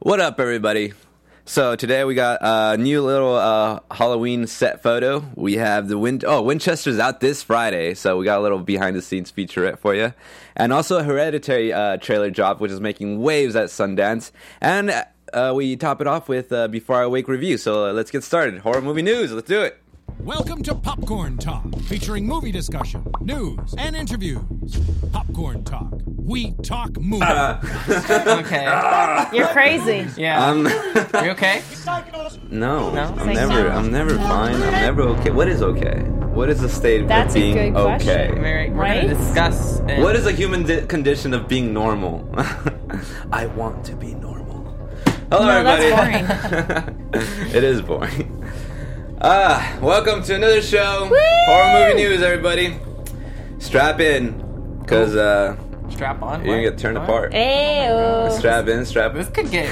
What up, everybody? So today we got a new little Halloween set photo. We have the Winchester's out this Friday, so we got a little behind-the-scenes featurette for you. And also a Hereditary trailer drop, which is making waves at Sundance. And we top it off with Before I Wake review. So let's get started. Horror movie news. Let's do it. Welcome to Popcorn Talk, featuring movie discussion, news, and interviews. Popcorn Talk. We talk movies. Okay. You're crazy. Yeah. You okay? No, No? I'm never fine. I'm never okay. What is okay? What is the state That's of a being good question. okay? We're Right? going to discuss. What is a human condition of being normal? I want to be normal. Hello, No, everybody. that's boring. It is boring. Welcome to another show. Woo! Horror movie news, everybody. Strap in, because Strap on? you're gonna What? get turned What? apart. Ayo. Strap in, strap in. This could get,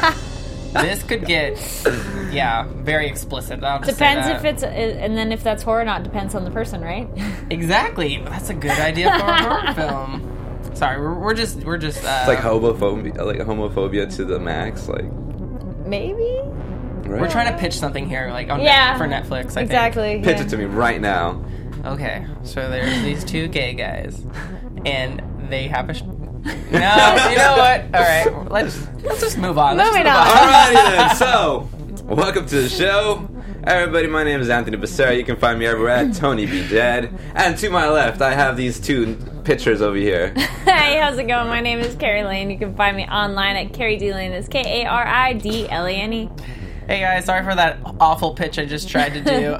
very explicit. I'll just say Depends that. if it's, and then if that's horror or not, depends on the person, right? Exactly. That's a good idea for a horror film. Sorry, we're just. It's like homophobia to the max. Like, Maybe? right? We're trying to pitch something here, like for Netflix. I Exactly. Pitch yeah. it to me right now. think. Okay, so there's these two gay guys, and they have a. No, you know what? All right, let's just move on. Let's just Moving move on. Alrighty then. So, welcome to the show. Everybody, my name is Anthony Becerra. You can find me everywhere at Tony B. Dead. And to my left, I have these two pictures over here. Hey, how's it going? My name is Carrie Lane. You can find me online at Carrie D. Lane. That's Karidlane. Hey guys, sorry for that awful pitch I just tried to do.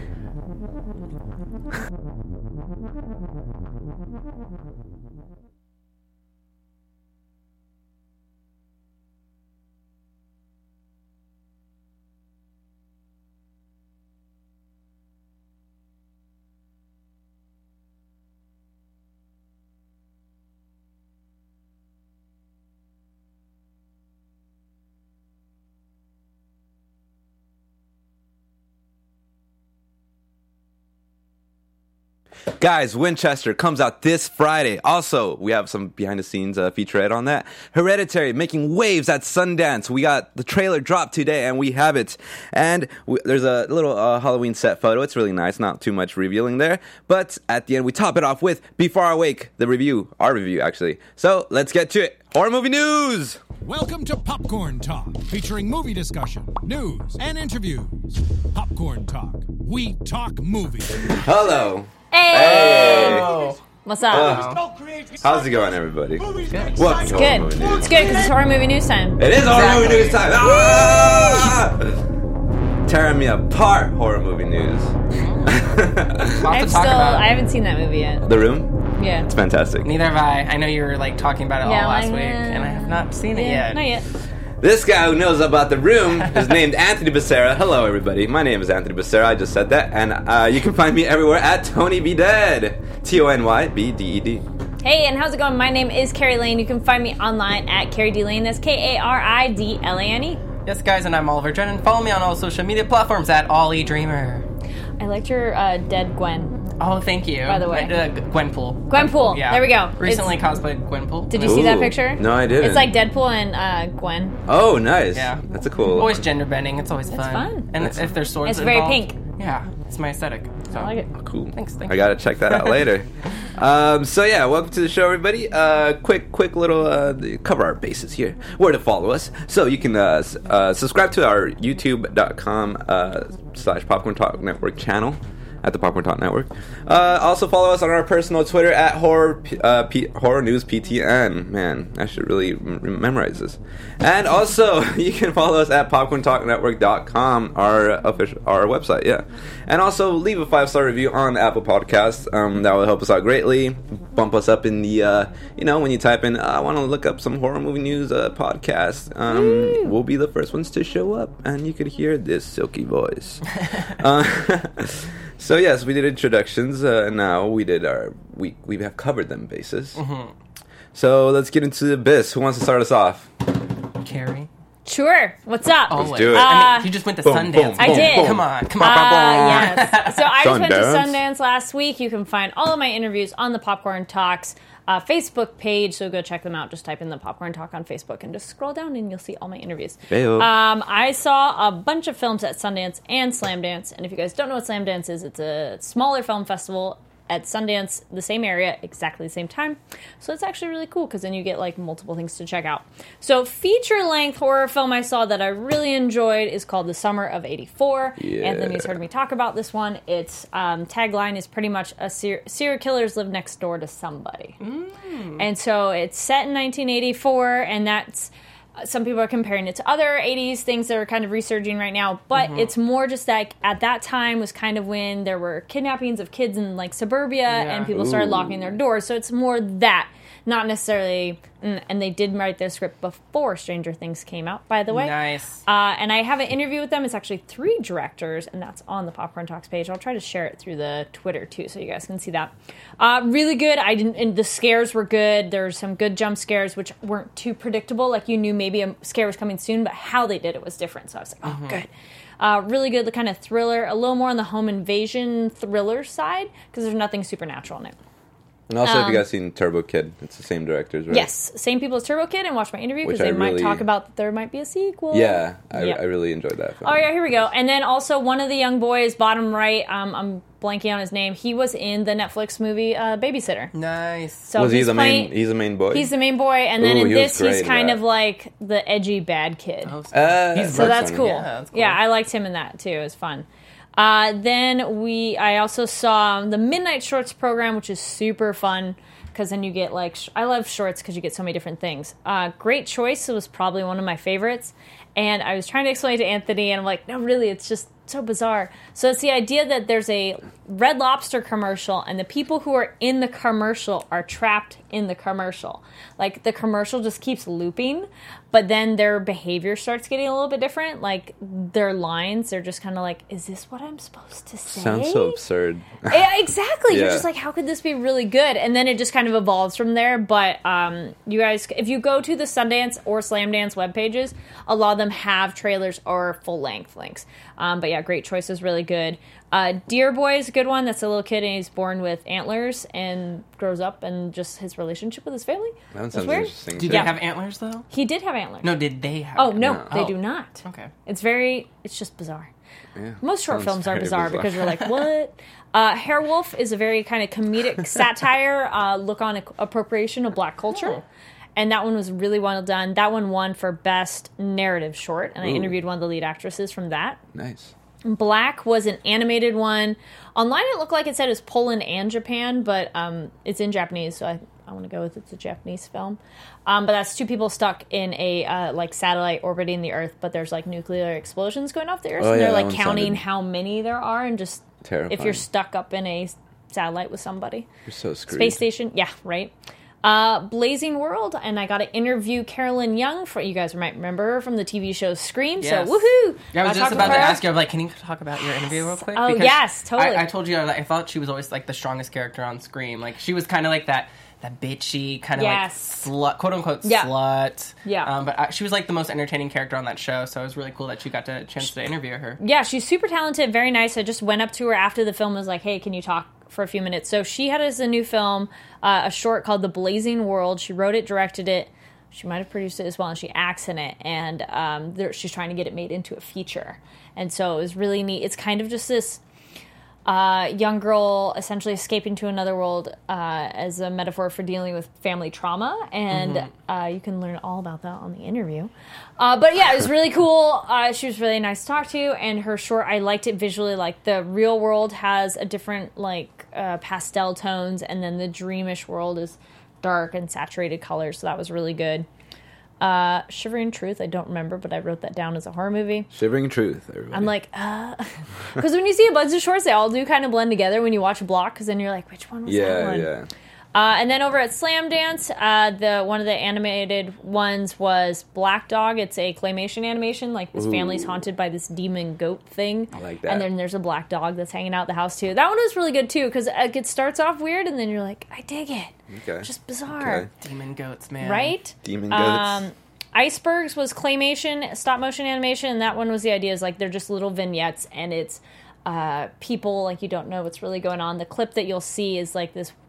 Guys, Winchester comes out this Friday. Also, we have some behind-the-scenes featurette on that. Hereditary, making waves at Sundance. We got the trailer dropped today, and we have it. And there's a little Halloween set photo. It's really nice. Not too much revealing there. But at the end, we top it off with Before I Wake, the review. Our review, actually. So, let's get to it. Horror movie news! Welcome to Popcorn Talk, featuring movie discussion, news, and interviews. Popcorn Talk. We talk movies. Hello. Hey! Oh, What's up? How's it going, everybody? good. Welcome It's to good. Horror Movie News. It's good because it's horror movie news time. It is horror movie Exactly. news time. Ah! Tearing me apart, horror movie news. Lots to talk about. I haven't seen that movie yet. The Room? Yeah. It's fantastic. Neither have I. I know you were talking about it Yeah, all last like, week, and I have not seen it yet. Not yet. This guy who knows about The Room is named Anthony Becerra. Hello, everybody. My name is Anthony Becerra. I just said that. And you can find me everywhere at Tony B. Dead. TonyBDED. Hey, and how's it going? My name is Carrie Lane. You can find me online at Carrie D. Lane. That's Karidlane. Yes, guys, and I'm Oliver Drennan. Follow me on all social media platforms at Ollie Dreamer. I liked your dead Gwen. Oh, thank you. By the way. Gwenpool. Gwenpool. Yeah. There we go. Recently cosplayed Gwenpool. Did you see that Ooh. picture? No, I didn't. It's like Deadpool and Gwen. Oh, nice. Yeah. That's a cool. Always gender bending. It's always fun. fun. And if there's swords It's very involved, pink. Yeah, it's my aesthetic. So. I like it. Cool. Thanks. I gotta check that out later. So yeah, welcome to the show, everybody. Quick little cover our bases here. Where to follow us? So you can subscribe to our YouTube.com/Popcorn Talk Network channel. At the Popcorn Talk Network. Also follow us on our personal Twitter at Horror News PTN. Man, I should really memorize this. And also, you can follow us at PopcornTalkNetwork.com, our website. Yeah. And also leave a 5-star review on Apple Podcasts. That will help us out greatly. Bump us up in the when you type in I want to look up some horror movie news podcast. We'll be the first ones to show up, and you could hear this silky voice. So yes, we did introductions. Now we did we have covered them bases. Mm-hmm. So let's get into the abyss. Who wants to start us off? Carrie. Sure. What's up? Always. do it. I mean, you just went to Boom, Sundance. boom, I boom, did. boom. Come on. Yes. So I just went to Sundance. Sundance last week. You can find all of my interviews on the Popcorn Talks Facebook page, so go check them out. Just type in the Popcorn Talk on Facebook and just scroll down and you'll see all my interviews. Heyo. I saw a bunch of films at Sundance and Slamdance, and if you guys don't know what Slamdance is, it's a smaller film festival at Sundance, the same area, exactly the same time. So it's actually really cool because then you get like multiple things to check out. So feature-length horror film I saw that I really enjoyed is called The Summer of '84. Yeah. Anthony's heard me talk about this one. Its tagline is pretty much serial killers live next door to somebody. And so it's set in 1984, and that's... Some people are comparing it to other 80s things that are kind of resurging right now, but it's more just like at that time was kind of when there were kidnappings of kids in like suburbia and people started locking their doors. So it's more that, not necessarily, and they did write their script before Stranger Things came out, by the way. Nice. And I have an interview with them. It's actually 3 directors, and that's on the Popcorn Talks page. I'll try to share it through the Twitter, too, so you guys can see that. Really good. And the scares were good. There's some good jump scares, which weren't too predictable. Like, you knew maybe a scare was coming soon, but how they did it was different. So I was like, oh, good. Really good, the kind of thriller. A little more on the home invasion thriller side, because there's nothing supernatural in it. And also, if you guys seen Turbo Kid, it's the same directors, right? Yes, same people as Turbo Kid, and watch my interview because they might talk about that there might be a sequel. Yeah, I really enjoyed that film. Oh yeah, here we go. And then also one of the young boys, bottom right, I'm blanking on his name. He was in the Netflix movie Babysitter. Nice. So was he the main? He's the main boy. He's the main boy, and then Ooh, in this, he's kind that. of like the edgy bad kid. Oh, So that's cool. Yeah, that's cool. Yeah, I liked him in that too. It was fun. Then I also saw the Midnight Shorts program, which is super fun. Because then you get like, I love shorts because you get so many different things. Great Choice was probably one of my favorites. And I was trying to explain it to Anthony, and I'm like, no, really, it's just so bizarre. So it's the idea that there's a Red Lobster commercial, and the people who are in the commercial are trapped in the commercial. Like, the commercial just keeps looping, but then their behavior starts getting a little bit different. Like, their lines, they're just kind of like, is this what I'm supposed to say? Sounds so absurd. Yeah, exactly. Yeah. You're just like, how could this be really good? And then it just kind of evolves from there. But you guys, if you go to the Sundance or Slamdance web pages, a lot of them have trailers or full-length links. But yeah, Great Choice is really good. Dear Boy is a good one. That's a little kid, and he's born with antlers and grows up, and just his relationship with his family. That one It's sounds weird. interesting. Do too. they have antlers, though? He did have antlers. No, did they have Oh, no, antlers? they Oh. do not. Okay. It's just bizarre. Yeah, Most short sounds films are very bizarre because you're like, what? Hairwolf is a very kind of comedic satire, look on appropriation of black culture. Oh. And that one was really well done. That one won for Best Narrative Short, and I Ooh. interviewed one of the lead actresses from that. Nice. Black was an animated one. Online it looked like it said it was Poland and Japan, but it's in Japanese, so I want to go with it's a Japanese film. But that's 2 people stuck in a like satellite orbiting the Earth, but there's like nuclear explosions going off the Earth, Oh, and yeah, they're that like one counting sounded how many there are, and just terrifying. if you're stuck up in a satellite with somebody. You're so screwed. Space station, yeah, right. Blazing World, and I got to interview Carolyn Young. For you guys might remember her from the TV show Scream. Yes. So woohoo! Yeah, I was Got just talk about to her. ask you, I'm like, can you talk about your interview real quick? Oh, Because yes, totally. I told you, I thought she was always like the strongest character on Scream. Like, she was kind of like that bitchy, kind of Yes. like slut, quote unquote Yeah. slut. Yeah. But she was like the most entertaining character on that show, so it was really cool that you got a chance to interview her. Yeah, she's super talented, very nice. I just went up to her after the film and was like, hey, can you talk for a few minutes? So she had us a new film, a short called The Blazing World. She wrote it, directed it. She might have produced it as well, and she acts in it. And she's trying to get it made into a feature. And so it was really neat. It's kind of just this young girl essentially escaping to another world as a metaphor for dealing with family trauma, and you can learn all about that on the interview. But yeah, it was really cool. She was really nice to talk to, and her short, I liked it visually. Like, the real world has a different pastel tones, and then the dreamish world is dark and saturated colors, so that was really good. Shivering Truth, I don't remember, but I wrote that down as a horror movie. Shivering Truth, everybody. I'm like, because when you see a bunch of shorts, they all do kind of blend together when you watch a block, because then you're like, which one was that one? Yeah. And then over at Slamdance, one of the animated ones was Black Dog. It's a claymation animation. Like, this family's haunted by this demon goat thing. I like that. And then there's a black dog that's hanging out the house, too. That one was really good, too, because it starts off weird, and then you're like, I dig it. Okay. Just bizarre. Okay. Demon goats, man. Right? Demon goats. Icebergs was claymation, stop motion animation, and that one was the idea is like they're just little vignettes, and it's people, like, you don't know what's really going on. The clip that you'll see is like this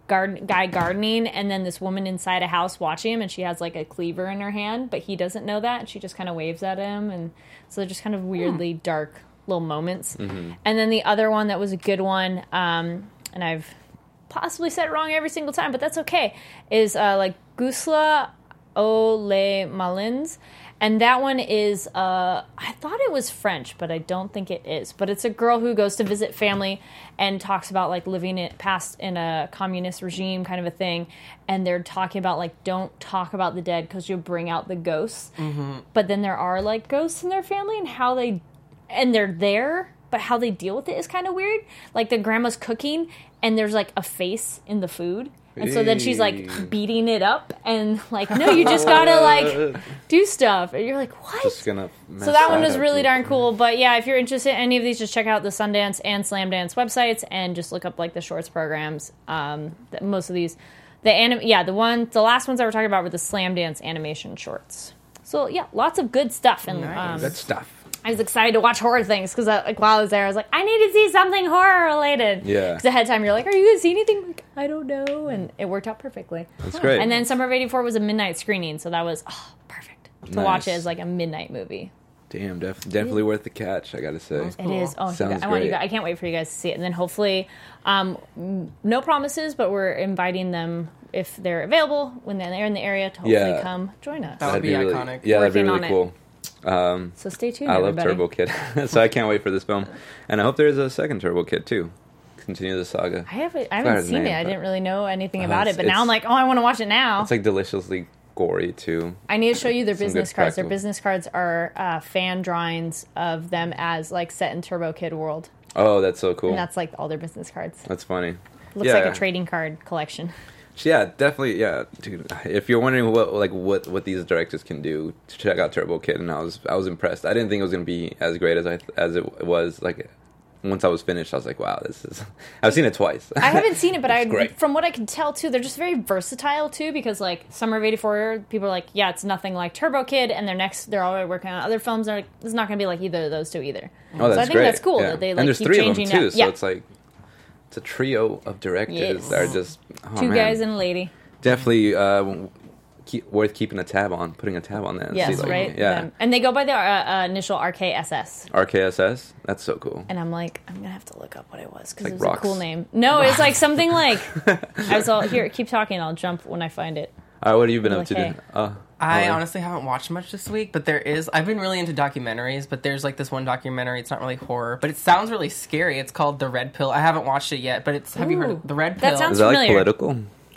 guy gardening, and then this woman inside a house watching him, and she has like a cleaver in her hand, but he doesn't know that, and she just kind of waves at him, and so they're just kind of weirdly dark little moments. And then the other one that was a good one, and I've possibly said it wrong every single time, but that's okay, is like Gusla Ole Malins. And that one is, I thought it was French, but I don't think it is. But it's a girl who goes to visit family and talks about, like, living it past in a communist regime kind of a thing. And they're talking about, like, don't talk about the dead because you'll bring out the ghosts. But then there are, like, ghosts in their family and they're there, but how they deal with it is kind of weird. Like, the grandma's cooking and there's, like, a face in the food. And so then she's, like, beating it up and, like, no, you just gotta, like, do stuff. And you're like, what? Just gonna mess So that one was up. really darn cool. But, yeah, if you're interested in any of these, just check out the Sundance and Slamdance websites and just look up, like, the shorts programs. Most of these, the last ones I were talking about were the Slamdance animation shorts. So, yeah, lots of good stuff. And Nice. Good stuff. I was excited to watch horror things because while I was there, I was like, I need to see something horror related. Yeah. Because ahead of time, you're like, are you going to see anything? I'm like, I don't know. And it worked out perfectly. That's great. And then Summer of '84 was a midnight screening, so that was perfect to watch it Nice. as like a midnight movie. Damn, definitely worth the catch, I gotta say. It is. Oh, Sounds I want you great. guys, I can't wait for you guys to see it. And then hopefully, no promises, but we're inviting them if they're available when they're in the area to hopefully come join us. That would be really, iconic. Yeah, that'd be Working really on it. cool. So stay tuned, I love everybody. Turbo Kid, so I can't wait for this film. And I hope there's a second Turbo Kid, too. Continue the saga. I haven't Forgot seen his it. name, I but- didn't really know anything about it, but it's- now I'm like, I want to watch it now. It's like deliciously gory, too. I need to show you their Some good business cards. Their practical- business cards are fan drawings of them as like set in Turbo Kid world, Oh, that's so cool. and that's like all their business cards. That's funny. Looks Yeah. like a trading card collection. Yeah, definitely. Yeah, dude. If you're wondering what these directors can do, check out Turbo Kid, and I was impressed. I didn't think it was gonna be as great as it was. Like once I was finished, I was like, wow, this is. I've seen it twice. I haven't seen it, but It's great. from what I can tell too, they're just very versatile too. Because like Summer of '84, people are like, yeah, it's nothing like Turbo Kid, and they're already working on other films. They're like, it's not going to be like either of those two either. Oh, that's so I think great. that's cool Yeah. that they like and there's keep three of them changing too, it. so it's like it's a trio of directors Yes. that are just Two guys and a lady. definitely worth keeping a tab on, putting a tab on that. And Yes, see, like, right. Yeah, Them. And they go by the initial RKSS. RKSS. That's so cool. And I'm like, I'm gonna have to look up what it was because Like it was rocks. a cool name. No, it's like something like. I was all here. Keep talking. I'll jump when I find it. All right, what have you been up Like, to? hey. I Alright. honestly haven't watched much this week, but I've been really into documentaries, but there's like this one documentary, it's not really horror, but it sounds really scary. It's called The Red Pill. I haven't watched it yet, but have you heard Ooh. of The Red That Pill? sounds Is that like familiar. political?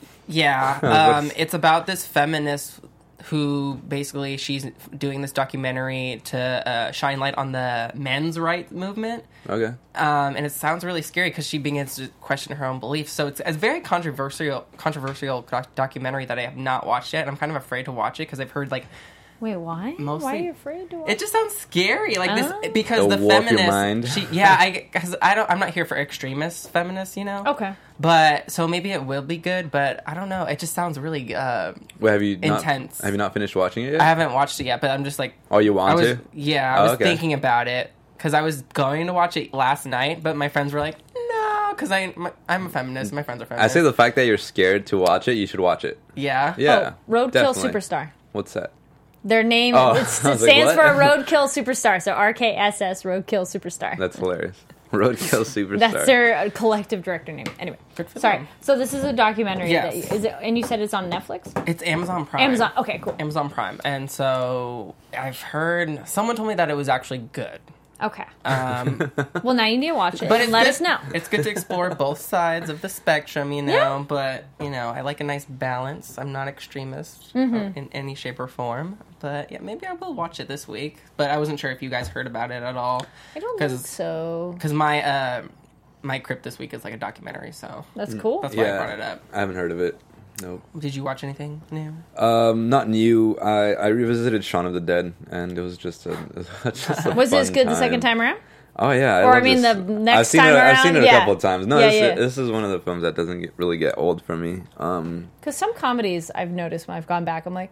Yeah, it's about this feminist who basically she's doing this documentary to shine light on the men's rights movement. Okay. And it sounds really scary because she begins to question her own beliefs. So it's a very controversial documentary that I have not watched yet. And I'm kind of afraid to watch it because I've heard like Wait, why? Mostly- Why are you afraid to watch? it just sounds scary, like Oh. this because It'll the warp your feminist. mind. Because I'm not here for extremist feminists, you know. Okay. But so maybe it will be good, but I don't know. It just sounds really. Well, have you not, Intense. Have you not finished watching it yet? I haven't watched it yet, but I'm just like. Oh, you want I was, to? Yeah, I Oh, was okay. thinking about it because I was going to watch it last night, but my friends were like, "No," because I'm a feminist. My friends are I feminists. say the fact that you're scared to watch it, you should watch it. Yeah. Yeah. Oh, Roadkill definitely. Superstar. What's that? Their name Oh, it I was like, stands what? for Roadkill Superstar. So RKSS Roadkill Superstar. That's hilarious. Roadkill Superstar. That's their collective director name. Anyway, Good for sorry. them. So this is a documentary. Yes. Is it? And you said it's on Netflix. It's Amazon Prime. Amazon. Okay, cool. Amazon Prime. And so I've heard someone told me that it was actually good. Okay. Um, Well, now you need to watch it. but and it's let good- us know. It's good to explore both sides of the spectrum, you know. Yeah. But I like a nice balance. I'm not extremist Mm-hmm. in any shape or form. But yeah, maybe I will watch it this week. But I wasn't sure if you guys heard about it at all. I don't think so. Because my crypt this week is like a documentary, so That's cool. that's why I Yeah. brought it up. I haven't heard of it. Nope. Did you watch anything new? Not new. I revisited Shaun of the Dead, and it was just a Was it as fun good the second time around? Oh yeah, Or, I love mean, this. the next I've seen time it, I've around? seen it a Yeah. couple of times. No, Yeah, this, yeah. this is one of the films that doesn't really get old for me. Because some comedies I've noticed when I've gone back, I'm like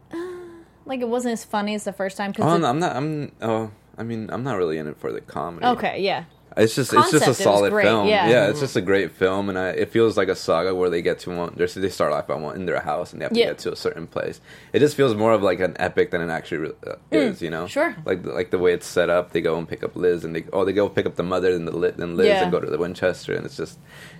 it wasn't as funny as the first time. I'm not. I'm not really in it for the comedy. Okay, yeah. It's just a concept, it was solid great, film. yeah. It's just a great film, and it feels like a saga where they get to they start off in their house and they have to get to a certain place. It just feels more of like an epic than it actually is, you know. Sure. Like the way it's set up, they go and pick up Liz, and they go pick up the mother and Liz and go to the Winchester, and it's just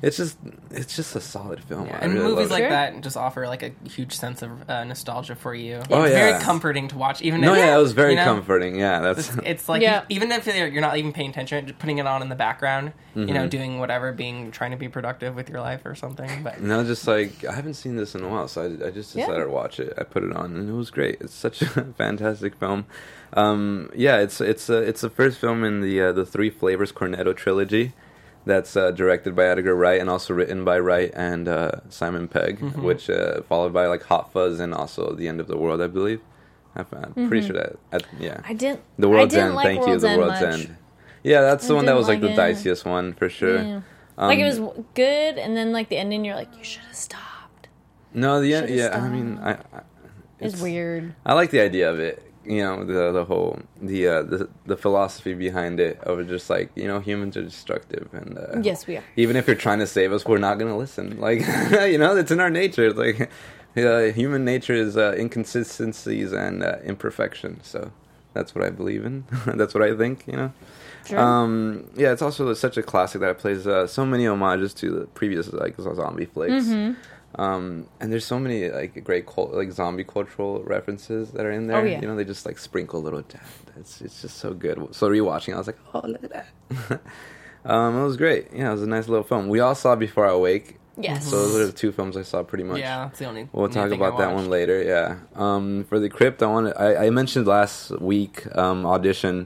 a solid film. Yeah, I and really movies love it. like that just offer like a huge sense of nostalgia for you. Oh, It's yeah. very comforting to watch. Even No, if, yeah, it was very you know, comforting. Yeah, that's It's like Yeah. even if you're not even paying attention, just putting it on in the background, you Mm-hmm. know, doing whatever, trying to be productive with your life or something. But no, just like I haven't seen this in a while, so I just decided to watch it. I put it on, and it was great. It's such a fantastic film. It's the first film in the Three Flavors Cornetto trilogy. That's directed by Edgar Wright and also written by Wright and Simon Pegg, which followed by like Hot Fuzz and also The End of the World, I believe. I'm pretty sure that. I didn't. The World's I didn't End. like Thank you. World's The End World's much. End. Yeah, that's the I one that didn't was like the like it. diciest one for sure. Yeah. Like it was good, and then like the ending, you're like, you should have stopped. No, the end. Should've Yeah, I stopped. mean, It's weird. I like the idea of it. You know, the whole the philosophy behind it of just like, you know, humans are destructive, and Yes, we are. even if you're trying to save us, we're not going to listen. Like, you know, it's in our nature. It's like human nature is inconsistencies and imperfection. So that's what I believe in. That's what I think. You know. Sure. It's also such a classic that it plays so many homages to the previous like zombie flicks. And there's so many like great zombie cultural references that are in there. Oh, yeah. You know, they just like sprinkle little death. It's just so good. So rewatching, I was like, oh, look at that. It was great. Yeah, it was a nice little film. We all saw Before I Wake. Yes. So those are the two films I saw pretty much. yeah, that's the only. We'll only talk thing about I that watched. one later. Yeah. For the Crypt, I mentioned last week Audition,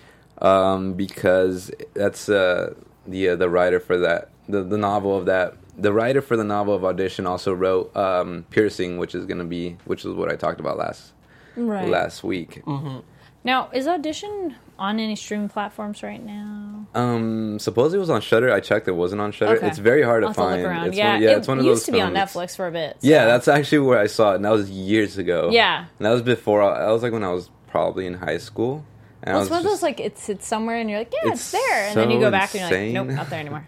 because that's the writer for that the novel of that. The writer for the novel of Audition also wrote Piercing, which is what I talked about last week. Now, is Audition on any streaming platforms right now? Supposedly it was on Shudder. I checked; it wasn't on Shudder. Okay. It's very hard to I'll have to find. look around. It's It one of used those to be on films. Netflix for a bit. Yeah, so. that's actually where I saw it, and that was years ago. Yeah. and that was before. I was like when I was probably in high school. And Well, I it's one of just- those like it's somewhere and you're like, yeah, it's It's there, and then you so go back and insane. you're like, nope, not there anymore.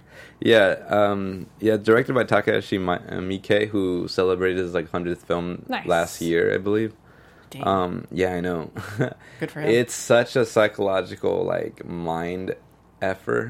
Yeah, directed by Takashi Miike, who celebrated his like 100th film Nice. last year, I believe. Damn. Yeah, I know. Good for him. It's such a psychological like mind effort.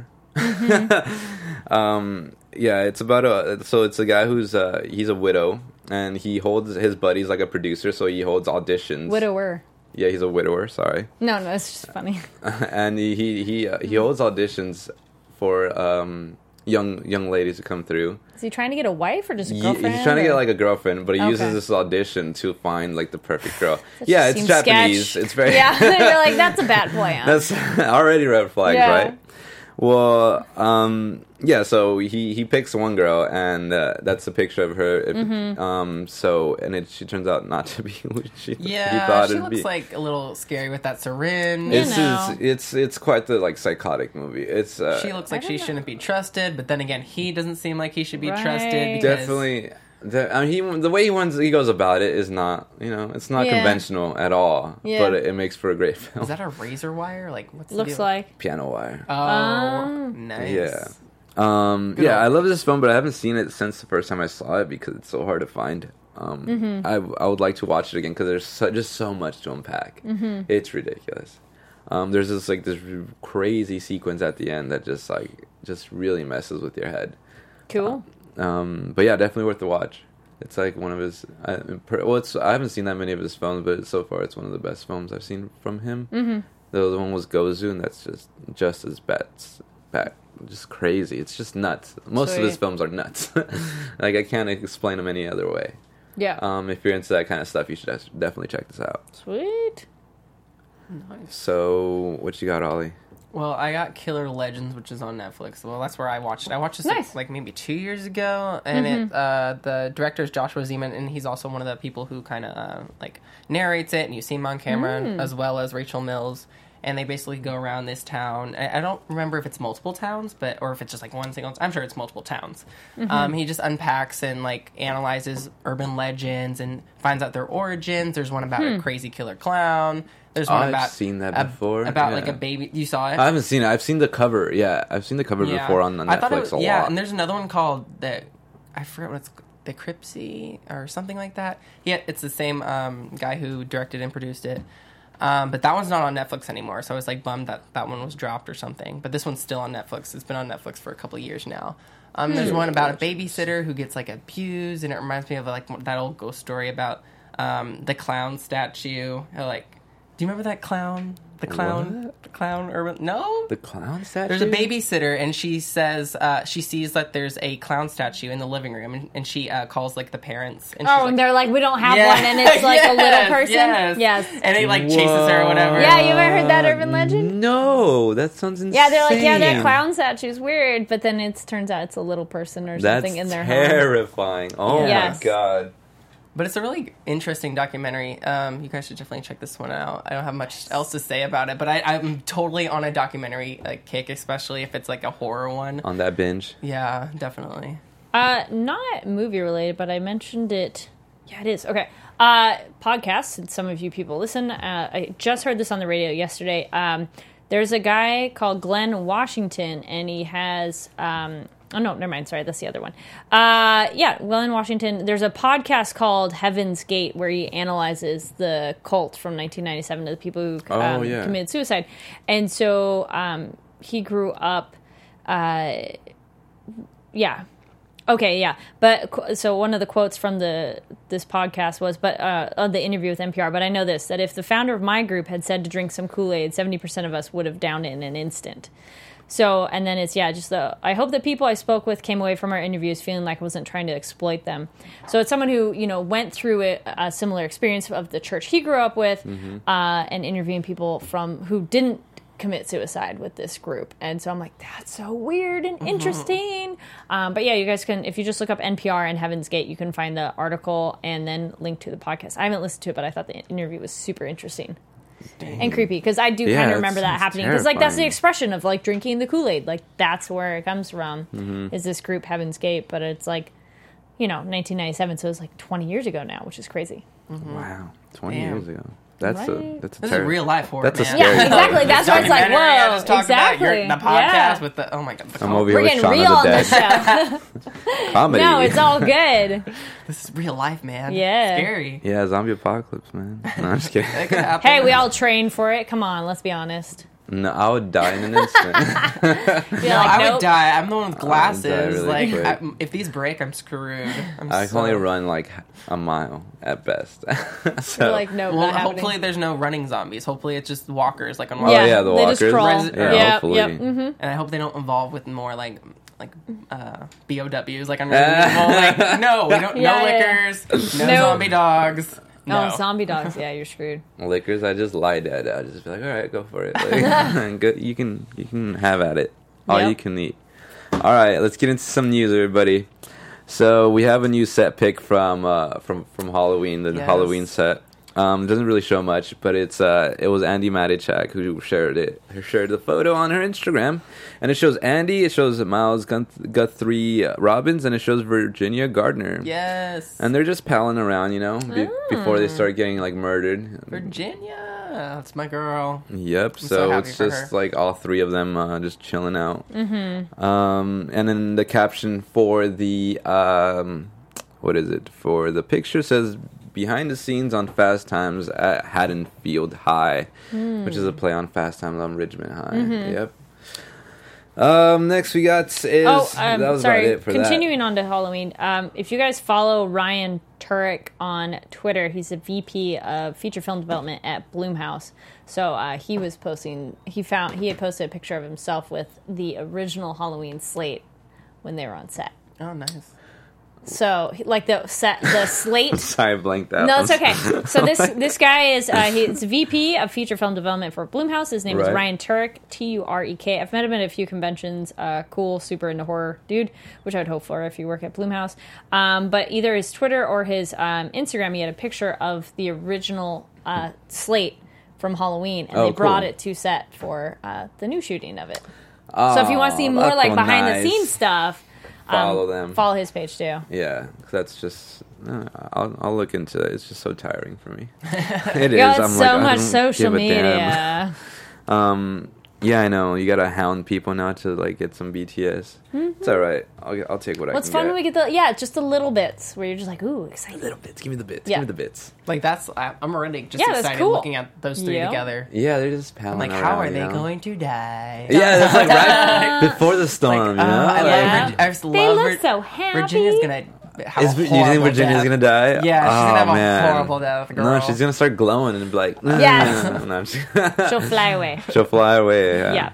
Yeah, it's about it's a guy who's he's a widow, and he holds his buddies like a producer, so he holds auditions. Widower. Yeah, he's a widower. Sorry. No, it's just funny. And he holds auditions for young ladies to come through. Is he trying to get a wife or just a girlfriend? He's trying to or- get like a girlfriend, but he uses Okay. this audition to find like the perfect girl. That Yeah, just it's seems Japanese. sketch. It's very Yeah, you're like, that's a bad plan. That's already red flags, Yeah. right? Well, yeah. So he picks one girl, and that's a picture of her. She turns out not to be who he Yeah, thought she it'd looks be. like a little scary with that syringe. You This know. it's quite the like psychotic movie. It's She looks like I she don't know. shouldn't be trusted, but then again, he doesn't seem like he should be Right. trusted. Because definitely. The way he goes about it is not, it's not Yeah. conventional at all. Yeah. But it makes for a great film. Is that a razor wire? Like, what's the Looks deal? like. Piano Wire. Oh, nice. Yeah. Good Yeah, old- I love this film, but I haven't seen it since the first time I saw it because it's so hard to find. I would like to watch it again because there's just so much to unpack. It's ridiculous. There's this crazy sequence at the end that just really messes with your head. Cool. But yeah, definitely worth the watch. It's like one of his. I haven't seen that many of his films, but so far it's one of the best films I've seen from him. The other one was Gozu, and that's just as bad, just crazy. It's just nuts. Most of his Sweet. films are nuts. Like I can't explain them any other way. Yeah. If you're into that kind of stuff, you should definitely check this out. Sweet. Nice. So, what you got, Ollie? Well, I got Killer Legends, which is on Netflix. Well, that's where I watched it. I watched this Nice. like maybe 2 years ago, and the director is Joshua Zeman, and he's also one of the people who kind of like narrates it, and you see him on camera, as well as Rachel Mills. and they basically go around this town. I don't remember if it's multiple towns, or if it's just like one single. I'm sure it's multiple towns. He just unpacks and like analyzes urban legends and finds out their origins. There's one about a crazy killer clown. There's one about I've seen that before. About like a baby. You saw it? I haven't seen it. I've seen the cover. Yeah, I've seen the cover before on Netflix I thought it, a lot. Yeah, and there's another one called I forget what it's the Cripsy or something like that. Yeah, it's the same guy who directed and produced it. But that one's not on Netflix anymore, so I was like bummed that one was dropped or something. But this one's still on Netflix. It's been on Netflix for a couple of years now. There's one about a babysitter who gets like abused, and it reminds me of like that old ghost story about the clown statue. Like, do you remember that clown? The clown urban. No, the clown statue. There's a babysitter, and she says she sees that there's a clown statue in the living room, and she calls like the parents. And she's and they're like, we don't have one, and it's like a little person. Yes. And he like chases her or whatever. Yeah, you ever heard that urban legend? No, that sounds insane. Yeah, they're like, that clown statue's weird, but then it turns out it's a little person or something in their home. That's terrifying. Oh my god. But it's a really interesting documentary. You guys should definitely check this one out. I don't have much else to say about it, but I'm totally on a documentary kick, especially if it's like a horror one. On that binge? Yeah, definitely. Not movie related, but I mentioned it. Yeah, it is. Okay. Podcasts, since some of you people listen. I just heard this on the radio yesterday. There's a guy called Glenn Washington, and he has... oh, no, never mind. Sorry, that's the other one. Glenn Washington. There's a podcast called Heaven's Gate where he analyzes the cult from 1997 to the people who committed suicide. And so he grew up... But so one of the quotes from this podcast was, on the interview with NPR, but I know this, that if the founder of my group had said to drink some Kool-Aid, 70% of us would have downed it in an instant. So, and then it's, I hope that people I spoke with came away from our interviews feeling like I wasn't trying to exploit them. So it's someone who, went through a similar experience of the church he grew up with, and interviewing people who didn't commit suicide with this group. And so I'm like, that's so weird and interesting. But yeah, you guys can, if you just look up NPR and Heaven's Gate, you can find the article and then link to the podcast. I haven't listened to it, but I thought the interview was super interesting. Dang. And creepy, because I do kind of remember that happening. Because like that's the expression of like drinking the Kool-Aid. Like that's where it comes from, is this group Heaven's Gate. But it's like, 1997, so it's like 20 years ago now, which is crazy. Wow, 20 years ago. That's this is real life horror. That's man. a scary exactly. That's why it's like, whoa, I just talked exactly. about the podcast with the, oh my god. I'm over We're here with getting Shaun real of on the this Dead. show. Comedy. No, it's all good. This is real life, man. Yeah. Scary. Yeah, zombie apocalypse, man. No, I'm just kidding. It could happen. Hey, we all train for it. Come on, let's be honest. No, I would die in an instant. I would die. I'm the one with glasses. Really if these break, I'm screwed. I can only run like a mile at best. So, like, no, well, not hopefully happening. there's no running zombies. Hopefully it's just walkers, like on the walkers. Just crawl. Hopefully. Yep. Mm-hmm. And I hope they don't involve with more like BOWs, like I'm like no, we don't. No liquors, no zombie dogs. No. Oh, zombie dogs. Yeah, you're screwed. Liquors, I just lie dead. I just be like, all right, go for it. Like, good, you can have at it. All you can eat. All right, let's get into some news, everybody. So we have a new set pick from Halloween, the Halloween set. It doesn't really show much, but it was Andy Matichak who shared the photo on her Instagram, and it shows Andy, it shows Miles Guthrie Robbins, and it shows Virginia Gardner. Yes, and they're just palling around, before they start getting like murdered. Virginia, that's my girl. Yep. So it's just like all three of them just chilling out. Mm-hmm. And then the caption for the for the picture says, "Behind the scenes on Fast Times at Haddonfield High," which is a play on Fast Times on Richmond High. Mm-hmm. Yep. Next we got that was about it for Continuing on to Halloween. If you guys follow Ryan Turek on Twitter, he's a VP of feature film development at Blumhouse. So he was posting. He had posted a picture of himself with the original Halloween slate when they were on set. Oh, nice. So, like the slate. Sorry, I blanked out. No, it's okay. So this guy is he's VP of feature film development for Blumhouse. His name is Ryan Turek, Turek. I've met him at a few conventions. Cool, super into horror dude, which I would hope for if you work at Blumhouse. But either his Twitter or his Instagram, he had a picture of the original slate from Halloween, and Oh, they brought cool. it to set for the new shooting of it. So if you want to see more that's like cool, behind nice. the scenes stuff, Follow them. Follow his page too. Yeah, 'cause that's just. I'll look into it. It's just so tiring for me. It is. Yeah, it's I'm so like, I much don't social give a media. damn. Yeah, I know. You gotta hound people now to like get some BTS. It's all right. I'll take what I can What's fun get. when we get just the little bits where you're just like, ooh, excited. Little bits. Give me the bits. Yeah. Give me the bits. Like I'm already just Yeah, that's excited cool. looking at those three Yeah. together. Yeah, they're just palling I'm like, around, how are you they know? going to die? Yeah, that's like right before the storm. Like, you know? I love. Yeah. I just They love. look so happy. Virginia's gonna. Have Do a you think horrible Virginia's death. gonna die? Yeah, she's gonna have a man. horrible death, girl. No, she's gonna start glowing and be like, Yes. No, I'm just- She'll fly away. She'll fly away. Yeah.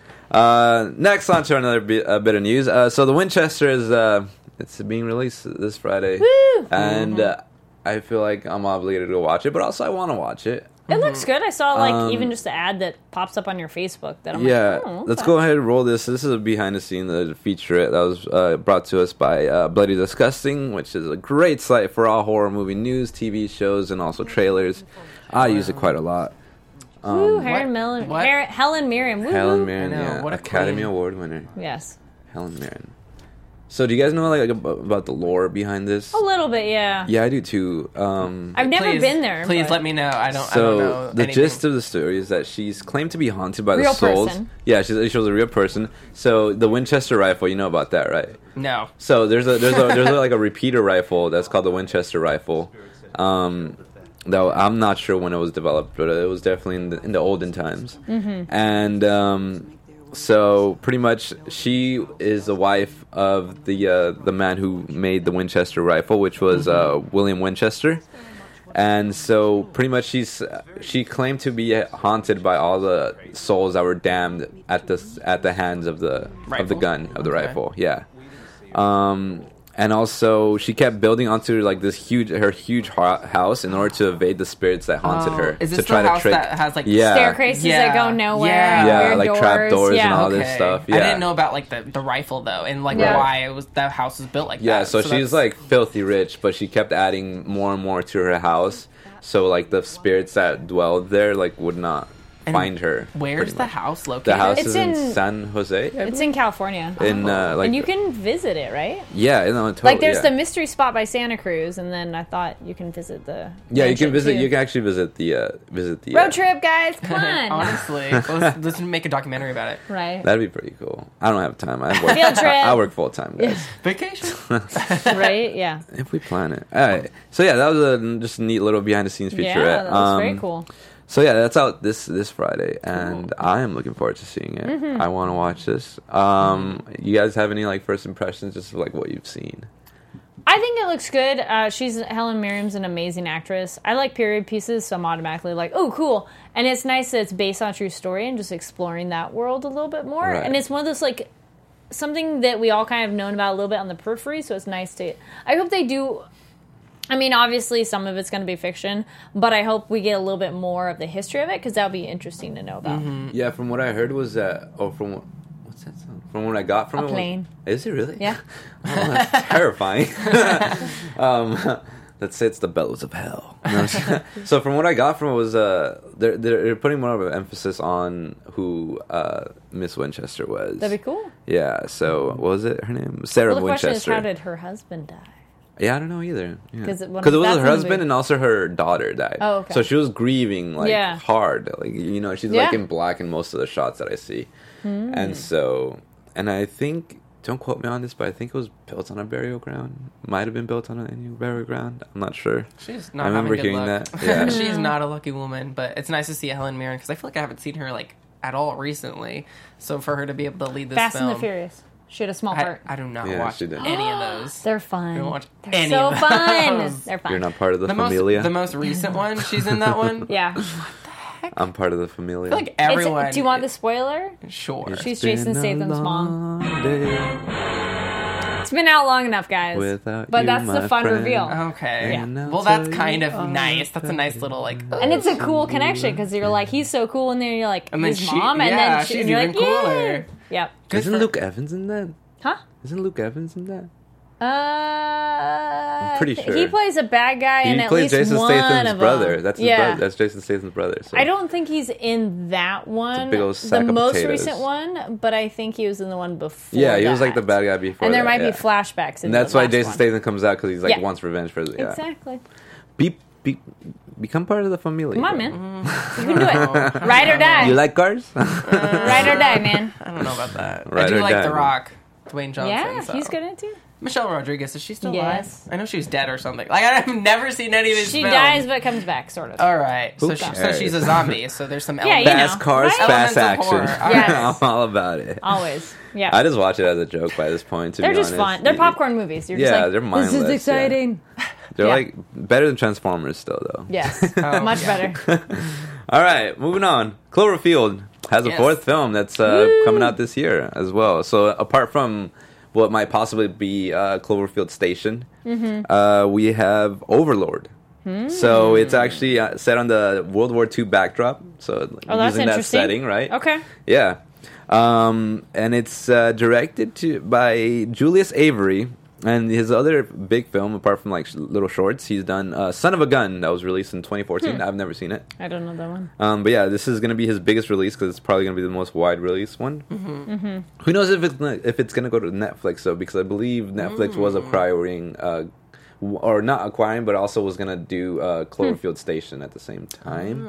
Next, on to another bit of news. So the Winchester is it's being released this Friday, Woo! and I feel like I'm obligated to go watch it, but also I want to watch it. It looks good. I saw like even just the ad that pops up on your Facebook that I'm Yeah, like, oh, let's okay. go ahead and roll this. This is a behind the scenes featurette that was brought to us by Bloody Disgusting, which is a great site for all horror movie news, TV shows, and also trailers. I use it quite a lot. Woo, What? Helen Mirren. Woo, Helen woo. Mirren, I know, yeah, what a Academy queen. Award winner. Yes. Helen Mirren. So, do you guys know like about the lore behind this? A little bit, yeah. Yeah, I do too. I've never Please- been there. Please but- let me know. I don't So know the anything. gist of the story is that she's claimed to be haunted by Real the souls. person. Yeah, she was a real person. So the Winchester rifle, you know about that, right? No. So there's like a repeater rifle that's called the Winchester rifle. Though I'm not sure when it was developed, but it was definitely in the olden times. Mm-hmm. And so pretty much she is the wife of the man who made the Winchester rifle, which was William Winchester. And so pretty much she claimed to be haunted by all the souls that were damned at the hands of the Rifle? gun of the Okay. rifle. Yeah. And also she kept building onto like this huge house in order to evade the spirits that haunted her. Is to this try the to house trick. that has like Yeah. Staircases that go nowhere. Yeah. Yeah, weird like doors. trap doors yeah. and all this stuff. Yeah. I didn't know about like the rifle though, and like Yeah. why that house was built like Yeah, that. so she's that's- like filthy rich, but she kept adding more and more to her house. So like the spirits that dwelled there like would not And find her. Where's pretty the much. house located? The house It's is in in- San Jose. It's in California. in like and you can visit it, right? yeah, no, totally, Like there's yeah. the mystery spot by Santa Cruz, and then I thought you can visit the Yeah, you can mansion, visit. too. You can actually visit the road trip, guys. Come on, Honestly, let's make a documentary about it. right? That'd be pretty cool. I don't have time. I work. Field trip. I work full time, guys. Vacation. Right? Yeah. If we plan it. All right. So yeah, that was just a neat little behind the scenes featurette. Yeah, that was very cool. So yeah, that's out this Friday, and I am looking forward to seeing it. Mm-hmm. I want to watch this. You guys have any like first impressions, just of like what you've seen? I think it looks good. Helen Mirren's an amazing actress. I like period pieces, so I'm automatically like, oh, cool. And it's nice that it's based on a true story and just exploring that world a little bit more. Right. And it's one of those like something that we all kind of known about a little bit on the periphery. So it's nice to. I hope they do. I mean, obviously, some of it's going to be fiction, but I hope we get a little bit more of the history of it because that'll be interesting to know about. Yeah, from what I heard was that. Oh, what's that sound? From what I got from A it. plane. Is it really? Yeah. Oh, that's terrifying. Let's say it's the bellows of hell. No, so from what I got from it was they're putting more of an emphasis on who Miss Winchester was. That'd be cool. Yeah. So what was it? Her name Sarah Well, the question is, Winchester. how did her husband die? Yeah, I don't know either. 'Cause Because it- it was that's her in the husband movie. and also her daughter died. Oh, okay. So she was grieving like Yeah. hard. Like she's Yeah. like in black in most of the shots that I see. And so, and I think, don't quote me on this, but I think it was built on a burial ground. Might have been built on a new burial ground. I'm not sure. She's not I remember having good hearing luck. that. Yeah. She's not a lucky woman, but it's nice to see Helen Mirren because I feel like I haven't seen her like at all recently. So for her to be able to lead this Fast film, and the Furious. She had a small I, part. I do not Yeah, watch she did. any of those. They're fun. don't watch They're any so of fun. those. They're fun. You're not part of the the familia. most recent one. She's in that one. Yeah. I'm part of the familia. I feel like everyone. Do you want the spoiler? Sure. She's Been Jason a Statham's mom. long day It's been out long enough, guys. without But you, that's the my fun friend. reveal. Okay. And I'll Well, that's tell kind you of all nice. That's a about nice little like. And it's a cool connection because you're like, he's so cool, and then you're like, And then his she- mom, and yeah, then she's and you're even like, cooler. yeah. Yep. Good Isn't for- Luke Evans in that? Huh? Isn't Luke Evans in that? I'm pretty sure. he plays a bad guy in He at plays least Jason one Statham's of brother. them. That's his brother. That's Jason Statham's brother. So. I don't think he's in that one. big old sack the of most potatoes. recent one, but I think he was in the one before. Yeah, he was like that. the bad guy before. And there that, might yeah. be flashbacks. In And that's the why last Jason one. Statham comes out because he's like Yeah. wants revenge for yeah. Exactly. Become part of the familia. Come on, bro. man. You can do it. Ride or die. You like cars? Ride or die, man. I don't know about that. Right I do or like die, The dude. Rock, Dwayne Johnson. Yeah, so. he's good in it too. Michelle Rodriguez, is she still Yes. alive? I know she was dead or something. Like I've never seen any of these She films. dies but comes back, sort of. All right, so, Who so cares? she's a zombie. So there's some Yeah, elements. you know. Fast cars, Right? fast Elements of action. horror. Yes. I'm all about it. Always. Yeah. I just watch it as a joke by this point. To They're be just honest. fun. They're popcorn movies. You're just Yeah, like, they're mindless. this is yeah. exciting. They're Yeah. like better than Transformers, still though. Yes. Oh, Much yeah. better. All right, moving on. Cloverfield has a Yes. fourth film that's coming out this year as well. So apart from what might possibly be Cloverfield Station, we have Overlord. So it's actually set on the World War II backdrop. So Oh, that's using that interesting. setting, right? Okay. Yeah. And it's directed by Julius Avery. And his other big film, apart from like little shorts, he's done Son of a Gun that was released in 2014. I've never seen it. I don't know that one. But yeah, this is going to be his biggest release because it's probably going to be the most wide release one. Who knows if it's going to go to Netflix though? Because I believe Netflix was acquiring, or not acquiring, but also was going to do Cloverfield Station at the same time.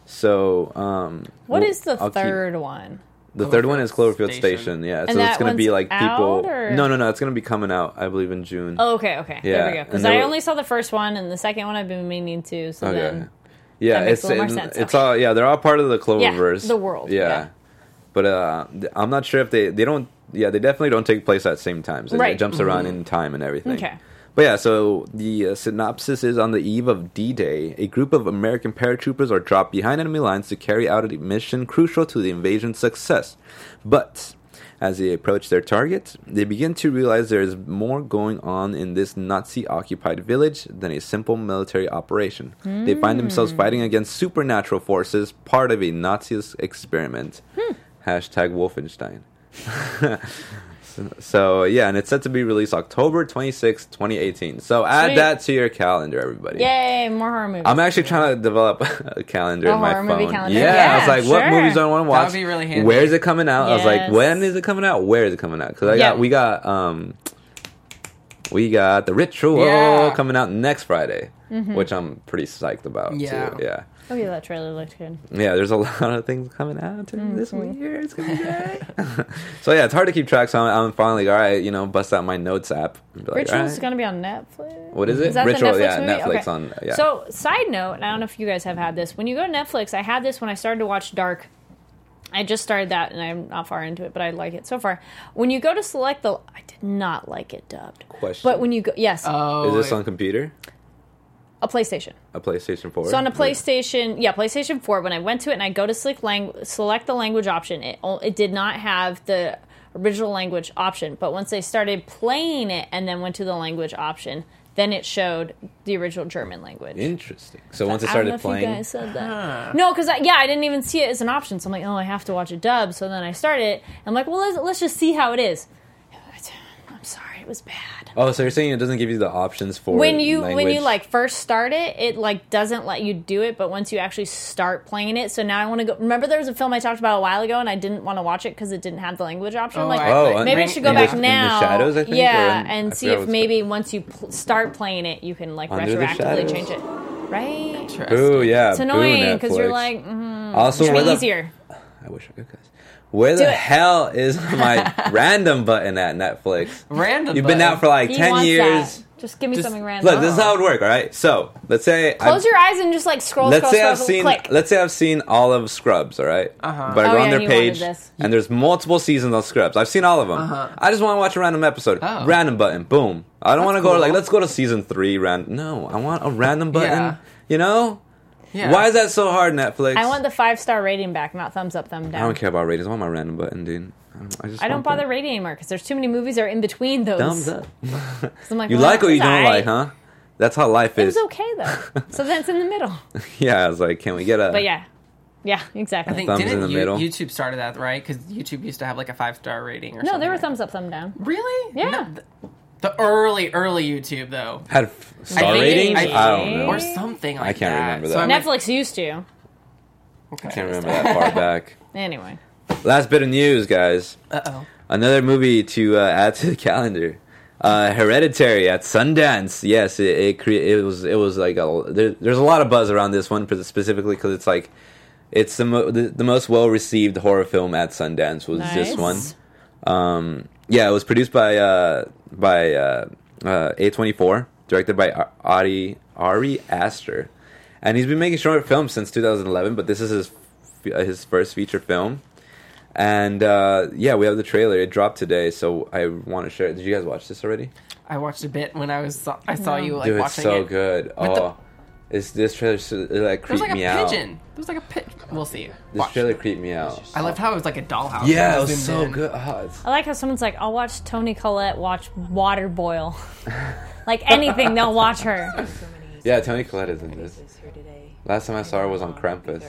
So, What well, is the I'll keep- third one? The third one is Cloverfield Station. Station. Yeah, And so that it's going to be one's like people. out, or- No, it's going to be coming out. I believe in June. Oh, okay. Yeah, There we go. Because and there I were- only saw the first one, and the second one I've been meaning to. So then, Yeah, that makes it's a little more sense. it's Okay. all they're all part of the Cloververse. the world, Yeah. yeah. But I'm not sure if they don't. Yeah, they definitely don't take place at the same time. So Right. it jumps around in time and everything. Okay. But yeah, so the synopsis is: on the eve of D-Day, a group of American paratroopers are dropped behind enemy lines to carry out a mission crucial to the invasion's success. But as they approach their target, they begin to realize there is more going on in this Nazi-occupied village than a simple military operation. They find themselves fighting against supernatural forces, part of a Nazi experiment. Hashtag Wolfenstein. So yeah, and it's set to be released October 26, 2018. So add Sweet. that to your calendar, everybody. Yay, more horror movies. I'm actually trying to develop a calendar A in my horror phone. movie calendar? Yeah, Yeah, I was like, what sure. movies do I want to That watch? would be really handy. Where is it coming out? I was like, Yes. when is it coming out? Where is it coming out? Because Yeah. we got The Ritual Yeah. coming out next Friday, which I'm pretty psyched about Yeah. too. Yeah. Oh yeah, that trailer looked good. Yeah, there's a lot of things coming out this year. It's gonna be great. So yeah, it's hard to keep track. So I'm finally all right. Bust out my notes app. And be like, Ritual's all right. going to be on Netflix. What is it? Is that Ritual, the Netflix yeah, movie? Netflix Okay. on. Yeah. So, side note, and I don't know if you guys have had this. When you go to Netflix, I had this when I started to watch Dark. I just started that, and I'm not far into it, but I like it so far. When you go to select I did not like it dubbed. Question. But when you go, yes, Oh, Is this on computer? a PlayStation. A PlayStation 4? So on a PlayStation, PlayStation 4, when I went to it and I go to select the language option, it did not have the original language option. But once they started playing it and then went to the language option, then it showed the original German language. Interesting. So once it I don't know started if playing, you guys said that. No, because I didn't even see it as an option. So I'm like, oh, I have to watch it dubbed. So then I started it. I'm like, well, let's just see how it is. I'm sorry, it was bad. oh, so you're saying it doesn't give you the options for When you language? like first start it like doesn't let you do it, but once you actually start playing it, so now I want to go. Remember, there was a film I talked about a while ago, and I didn't want to watch it because it didn't have the language option. Oh, like, I- maybe I should go in back the, now. In the Shadows, I think. yeah, or in- and I see forgot if what's maybe once you start playing it, you can like Under the retroactively Shadows. change it. Right? Interesting. Boo, yeah. It's annoying because because you're like, also, it should where be the, easier. I wish I could, guys. Where the Do it. hell is my random button at Netflix? Random. You've been out for like He 10 wants years. that. Just give me Just- something random. Look, this is how it would work, all right? So, let's say Close your eyes and just like scroll, let's say scroll, I've seen click. let's say I've seen all of Scrubs, all right? Uh-huh. But I Oh, go yeah, on their you wanted page this. and there's multiple seasons of Scrubs. I've seen all of them. Uh-huh. I just want to watch a random episode. Oh. Random button, boom. I don't want to go cool. like let's go to season 3 random. No, I want a random button. Yeah. You know? Yeah. Why is that so hard, Netflix? I want the 5-star rating back, not thumbs up, thumb down. I don't care about ratings. I want my random button, dude. I don't bother rating anymore because there's too many movies that are in between those. Thumbs up. So I'm like, You well, like or you it's don't alright. like, huh? That's how life It is. was okay though. So then it's in the middle. Yeah, I was like, can we get a? But yeah, exactly. I think Thumbs didn't in the middle. YouTube started that, right? Because YouTube used to have like a 5-star rating or no, something. they were right? thumbs up, thumb down. Really? Yeah. No, The early YouTube though, Had star think ratings? it- I don't know. or something like I can't that. remember So that. I'm like, Netflix used to. okay. I can't remember that far back. Anyway. Last bit of news, guys. Uh-oh. Another movie to add to the calendar. Hereditary at Sundance. Yes, it was like there's a lot of buzz around this one specifically because it's like it's the most well received horror film at Sundance was this one. Yeah, it was produced by A24, directed by Ari Aster, and he's been making short films since 2011. But this is his first feature film. And yeah, we have the trailer. It dropped today, so I want to share it. Did you guys watch this already? I watched a bit when I saw you like Dude, it's watching so it. good. This trailer like There was creeped like a me out. pigeon. There was like a pigeon. We'll see. This Watch. trailer creeped me out. I loved how it was like a dollhouse. Yeah, it It was zoomed so in. good. Oh, it's- I like how someone's like, I'll watch Toni Collette watch water boil. Like anything, they'll watch her. yeah, Toni Collette is in this. Last time I saw her was on Krampus.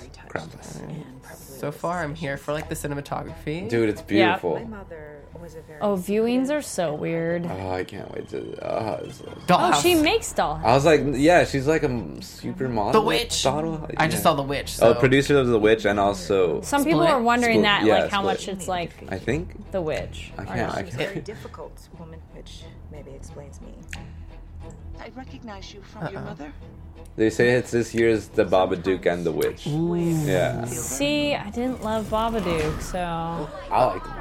So far, I'm here for like the cinematography. Dude, it's Yeah. beautiful. Oh, viewings are so weird. Oh, I can't wait to. Dollhouse. Oh, she makes doll. I was like, yeah, she's like a super model. The Witch. Model? I just Yeah. saw The Witch. So. producer of The Witch and also. Some people Split? are wondering Split, that, yeah, like how Split. much it's like I think. The Witch. I or can't. not. I It's very can't. difficult woman, which maybe explains me. I recognize you from your mother. They say it's this year's The Babadook and The Witch. Yeah. See, I didn't love Babadook, so I like The Babadook.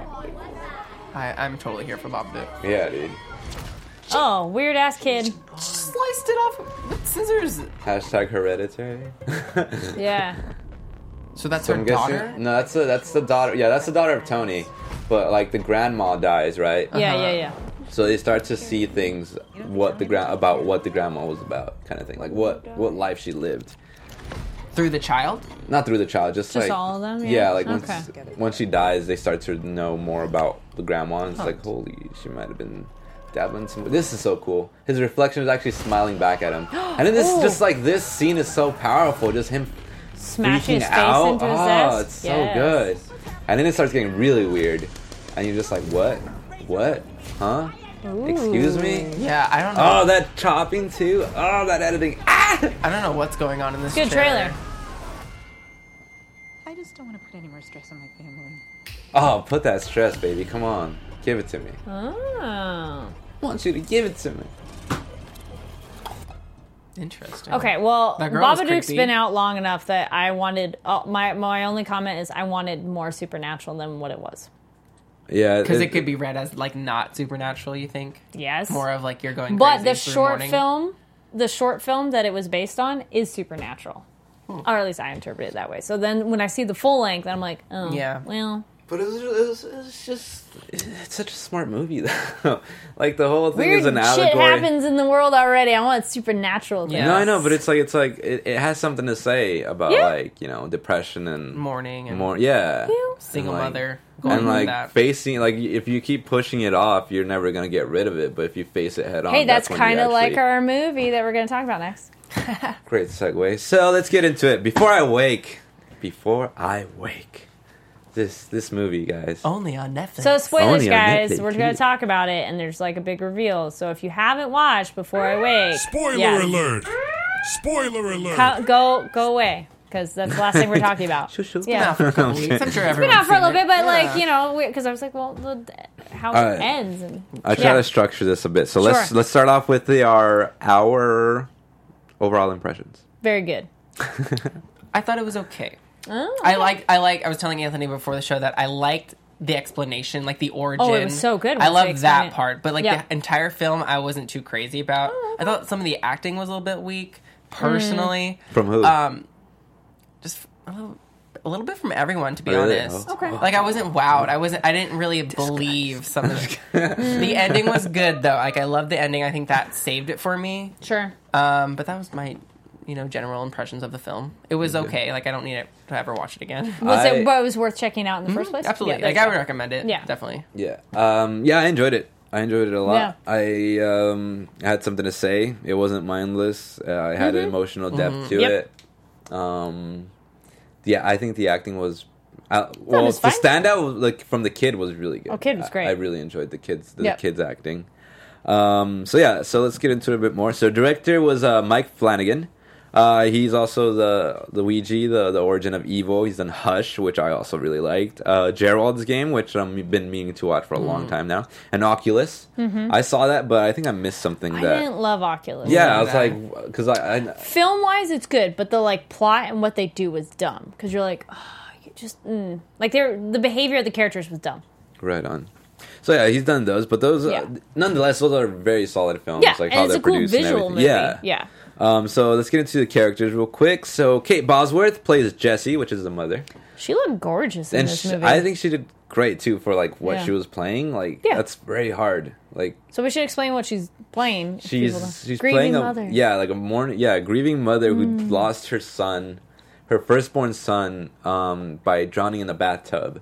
I'm totally here for Bob Dick. Yeah, dude. oh, weird ass kid. Sliced it off with scissors. Hashtag hereditary. Yeah. So that's So her I'm guessing. daughter. No, that's the daughter. Yeah, that's the daughter of Tony. But like the grandma dies, right? Yeah. So they start to see things about what the grandma was about, kind of thing. Like what life she lived. Through the child. Not through the child, just like all of them? Yeah, Yeah. like Okay. once she dies, they start to know more about the grandma, and it's like, holy, she might have been dabbling some. This is so cool. His reflection is actually smiling back at him, and then this Ooh. just like this scene is so powerful. Just him Smashing freaking his face out. into his Oh, desk. it's so Yes. good. And then it starts getting really weird, and you're just like, what, huh? Excuse me. Yeah, I don't know. Oh, that chopping too. Oh, that editing. Ah! I don't know what's going on in this. Good trailer. I just don't want to put any more stress on my family. Oh, put that stress, baby. Come on, give it to me. Oh. I want you to give it to me. Interesting. Okay, well, That girl was Babadook's creepy. been out long enough that I wanted. My only comment is I wanted more supernatural than what it was. Yeah, Because it could be read as like not supernatural. You think Yes. more of like you're going. But crazy the through short morning. film, that it was based on is supernatural. Hmm. Or at least I interpret it that way. So then when I see the full length, I'm like, oh, Yeah. well. But it was just it's such a smart movie though. Like the whole thing Weird is an shit allegory. happens in the world already. I want supernatural things. Yeah. No, I know, but it's like it has something to say about Yeah. like depression and Morning and more. Yeah, single And, like, mother going and through like that. facing like if you keep pushing it off, you're never gonna get rid of it. But if you face it head on, Hey, that's when you kind of like actually- our movie that we're going to talk about next. Great segue. So let's get into it. Before I wake, this movie, guys. Only on Netflix. So spoilers, Only on guys. Netflix. We're going to talk about it, and there's like a big reveal. So if you haven't watched Before I Wake, Spoiler yeah, alert! Spoiler alert! Go away, because that's the last thing we're talking about. Shoo, shoo. Yeah. for a couple weeks. I'm sure everyone's Been out for a seen little it. bit, but Yeah. like because I was like, well, how All right. it ends, and I try yeah. to structure this a bit. So Sure. let's start off with our overall impressions. Very good. I thought it was okay. Oh, I was telling Anthony before the show that I liked the explanation, like the origin. Oh, it was so good I once they love explained that it. part, but like Yeah. the entire film, I wasn't too crazy about. I thought some of the acting was a little bit weak, personally. From who? Just a little bit from everyone, to be Really? honest. Oh. Okay. Like I wasn't wowed. I didn't really believe some of the ending was good though. Like I loved the ending. I think that saved it for me. sure. But that was my, general impressions of the film. It was okay. Like I don't need it to ever watch it again. Was I- it? But it was worth checking out in the first place. Absolutely. Yeah, Like I would recommend it. Yeah. Definitely. Yeah. I enjoyed it. I enjoyed it a lot. Yeah. I had something to say. It wasn't mindless. I had an emotional depth to Yep. it. I think the acting was. it Well, was the fine. standout like from the kid was really good. Oh, kid was great. I really enjoyed the kids Yep. acting. So let's get into it a bit more. So director was Mike Flanagan. He's also the Ouija, the origin of evil. He's done Hush, which I also really liked. Gerald's Game, which I've been meaning to watch for a long time now. And Oculus. I saw that, but I think I missed something. I didn't love Oculus. Yeah, I was like, because I film wise, it's good, but the like plot and what they do was dumb. Because you're like, like the behavior of the characters was dumb. right on. So yeah, he's done those, but those nonetheless, those are very solid films. Yeah, like and how it's they're a cool produced and visual everything. movie. Yeah. So let's get into the characters real quick. So Kate Bosworth plays Jessie, which is the mother, She looked gorgeous in and this movie. I think she did great too for like what Yeah. she was playing. Like Yeah. that's very hard. Like So we should explain what she's playing. if people don't- she's grieving playing a mother. like a grieving mother who lost her son, her firstborn son, by drowning in a bathtub.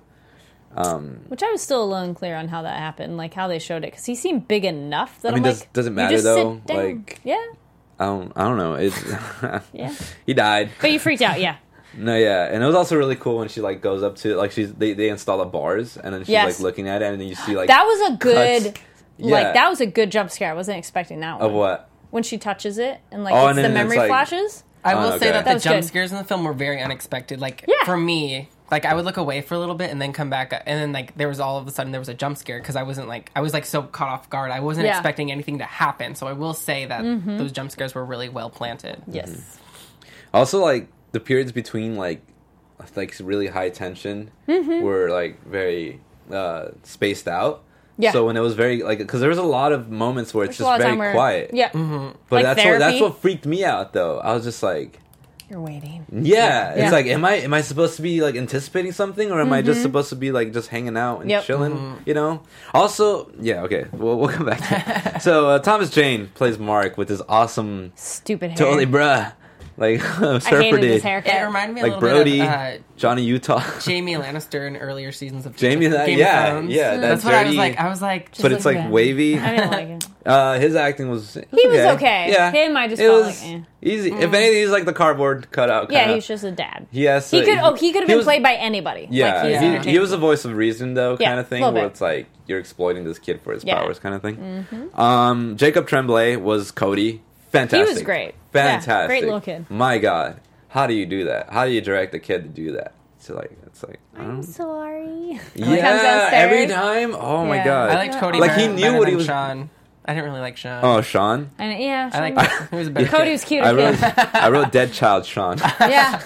Which I was still a little unclear on how that happened, like how they showed it, because he seemed big enough that I mean, I'm does like, it you matter just though? sit down. Like Yeah, I don't know. It's yeah. he died. But you freaked out, yeah. No, yeah, and it was also really cool when she like goes up to like they install the bars and then she's Yes. like looking at it and then you see like That was a good, cuts. like Yeah. that was a good jump scare. I wasn't expecting that one. of what? When she touches it and like Oh, it's and the then memory it's like- flashes. I will okay. say that That the was jump good. scares in the film were very unexpected. Like Yeah. for me, like I would look away for a little bit and then come back, and then like there was all of a sudden there was a jump scare because I was like so caught off guard. I wasn't Yeah. expecting anything to happen. So I will say that those jump scares were really well planted. Yes. Also, like the periods between like really high tension were like very spaced out. Yeah. So when it was very like because there was a lot of moments where it's There's a lot just of very time where- quiet. Yeah. But Like that's therapy. what freaked me out though. I was just like. You're waiting. Yeah, Yeah. it's like, am I supposed to be like anticipating something, or am I just supposed to be like just hanging out and Yep. chilling? You know. Also, yeah, okay, we'll come back to it. So Thomas Jane plays Mark with his awesome, Stupid hair. totally bruh, like I Surfer hated his did, haircut. It reminded me a like little Brody, bit of Johnny Utah. Jamie Lannister in earlier seasons of Jamie, Game yeah, of Thrones. yeah, That's what dirty, I was like, but it's like bad. wavy. I didn't like it. His acting was He was okay. Yeah, Him, I just it felt was like, eh. easy. If anything, he's like the cardboard cutout. Yeah, kinda. he's just a dad. He has. He to- could have been was- played by anybody. Yeah, like, he's he was a voice of reason though, Yeah, kind of thing, little where bit. it's like you're exploiting this kid for his Yeah. powers, kind of thing. Jacob Tremblay was Cody. Fantastic. He was great. Fantastic. Yeah, great little kid. My God, how do you do that? How do you direct a kid to do that? It's like I don't. Sorry. Yeah, downstairs. every time. Oh my Yeah. God. I liked Cody Like, he better, knew better what than he was- Sean. I didn't really like Sean. Oh, Sean. And yeah, I like he was a better Cody kid. was cute. I as wrote. him. I wrote Dead Child Sean. Yeah.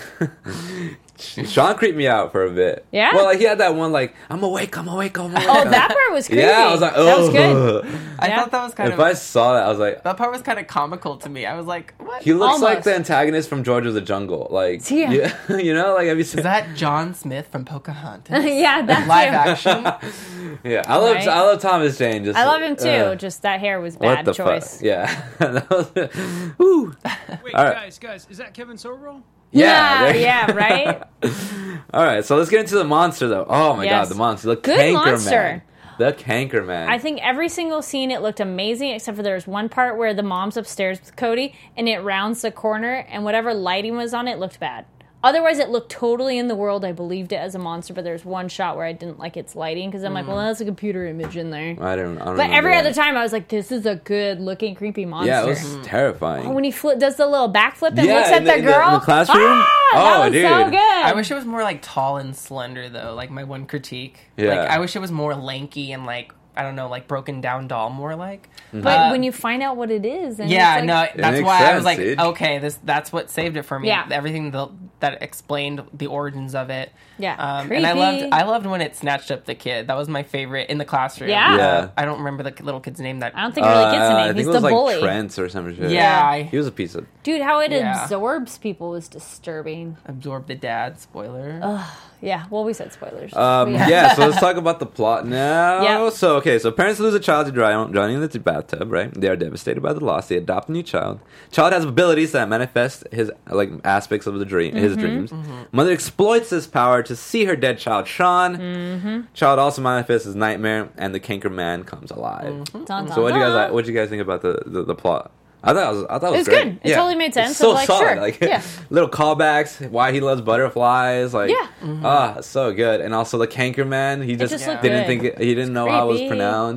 Sean creeped me out for a bit. Yeah? Well, like he had that one like I'm awake. Oh, that part was creepy. Yeah, I was like, oh. That was good. I Yeah. thought that was kind If of I saw that, I was like, that part was kind of comical to me. I was like, what? he looks like Almost. the antagonist from George of the Jungle. Like, Yeah. you know, like have you seen? Is that John Smith from Pocahontas? Yeah, that's Live him. action. Yeah, I Right? love Thomas Jane. Just I love him too. Just that hair was what bad the choice. fuck? Yeah. That was- Woo. Wait, All right. guys, is that Kevin Sorbo? Yeah. there- yeah, right. All right, so let's get into the monster though. Oh my Yes. God, the monster, the Good Canker monster. Man, the Canker Man. I think every single scene it looked amazing, except for there was one part where the mom's upstairs with Cody and it rounds the corner and whatever lighting was on it looked bad. Otherwise, it looked totally in the world. I believed it as a monster, but there's one shot where I didn't like its lighting because I'm like, well, that's a computer image in there. I don't. But remember every that. other time, I was like, this is a good looking creepy monster. Yeah, it was terrifying. Oh, when he does the little backflip and Yeah, looks at in the the- in the- girl in the classroom? Ah, that Oh, was dude. so good. I wish it was more like tall and slender though. Like my one critique. Yeah. Like I wish it was more lanky and like I don't know, like broken down doll more like. But when you find out what it is, and Yeah, it's no, like, that's makes why I sense, was like, dude. okay, that's what saved it for me. Yeah. Everything that explained the origins of it. Yeah, and creepy. I loved when it snatched up the kid. That was my favorite in the classroom. Yeah? Yeah. I don't remember the little kid's name. That I don't think it really gets a I name. think He's it the was like bully. Trent or some shit. yeah, He was a piece of. Dude, how it Yeah. absorbs people was disturbing. absorbed the dad. Spoiler. Yeah, well, we said spoilers. Yeah, so let's talk about the plot now. Yep. So, parents lose a child to drowning in the bathtub, right? They are devastated by the loss. They adopt a new child. Child has abilities that manifest his aspects of the dream, his dreams. Mother exploits this power to see her dead child, Sean. Child also manifests his nightmare, and the Canker Man comes alive. Dun, dun, So, what do you guys dun. like? What do you guys think about the plot? I thought it was was great. good. It totally made sense. It's so Like, solid. sure. Like Yeah. little callbacks. Why he loves butterflies. Like Yeah. so good. And also the Canker Man. He just just looked didn't good. think he didn't know how it was creepy. pronounced.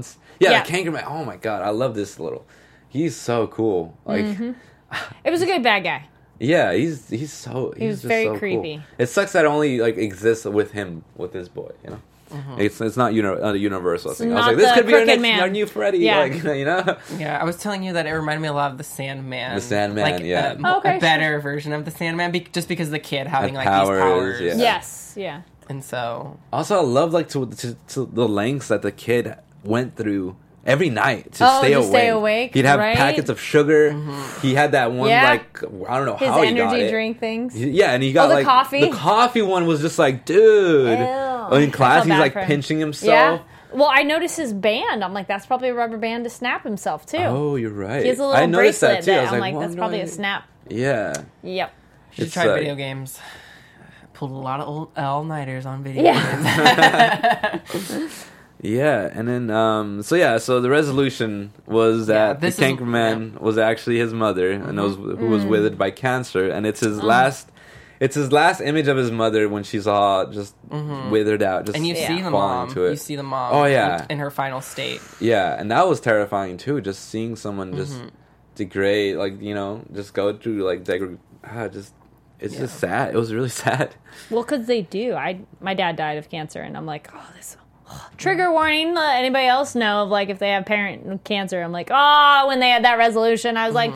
Yeah, the Kankerman. Oh my god, I love this little. He's so cool. Like, It was a good bad guy. yeah, he's so. He was just very so creepy. Cool. It sucks that it only like exists with him, with his boy. You know. It's not a universal thing. I was not like, this the could be our crooked next man. our new Freddy. Yeah. Like, you know. Yeah, I was telling you that it reminded me a lot of the Sandman. The Sandman, like, yeah. Okay, a better version of the Sandman, just because the kid having Had like powers, these powers. yeah. Yes, yeah. And so Also, I love like to the lengths that the kid went through every night to Oh, stay to awake. stay awake, He'd have right? packets of sugar. He had that one Yeah. like I don't know His how he got energy it. drink things. Yeah, and he got the like coffee? The coffee one was just like, dude. Ew. In class, I felt he's bad like for him. pinching himself. Yeah. Well, I noticed his band. I'm like, that's probably a rubber band to snap himself too. Oh, you're right. He has a I little noticed bracelet that too. I was I'm like, like, that's probably a snap. Yeah. Yep. should It's, try video games. Pulled a lot of old all-nighters on video Yeah. games. Yeah, and then so the resolution was that the this is- Kankerman was actually his mother, and who was withered by cancer, and it's his last image of his mother when she's all just withered out, just And you see the falling mom. to it. You see the mom. Oh, yeah. in her final state. Yeah, and that was terrifying too, just seeing someone just degrade, like, you know, just go through like it's just sad. It was really sad. Well, because they do. My dad died of cancer, and I'm like, oh, this. Trigger warning. Let anybody else know of like if they have parent cancer? I'm like, oh, when they had that resolution, I was like,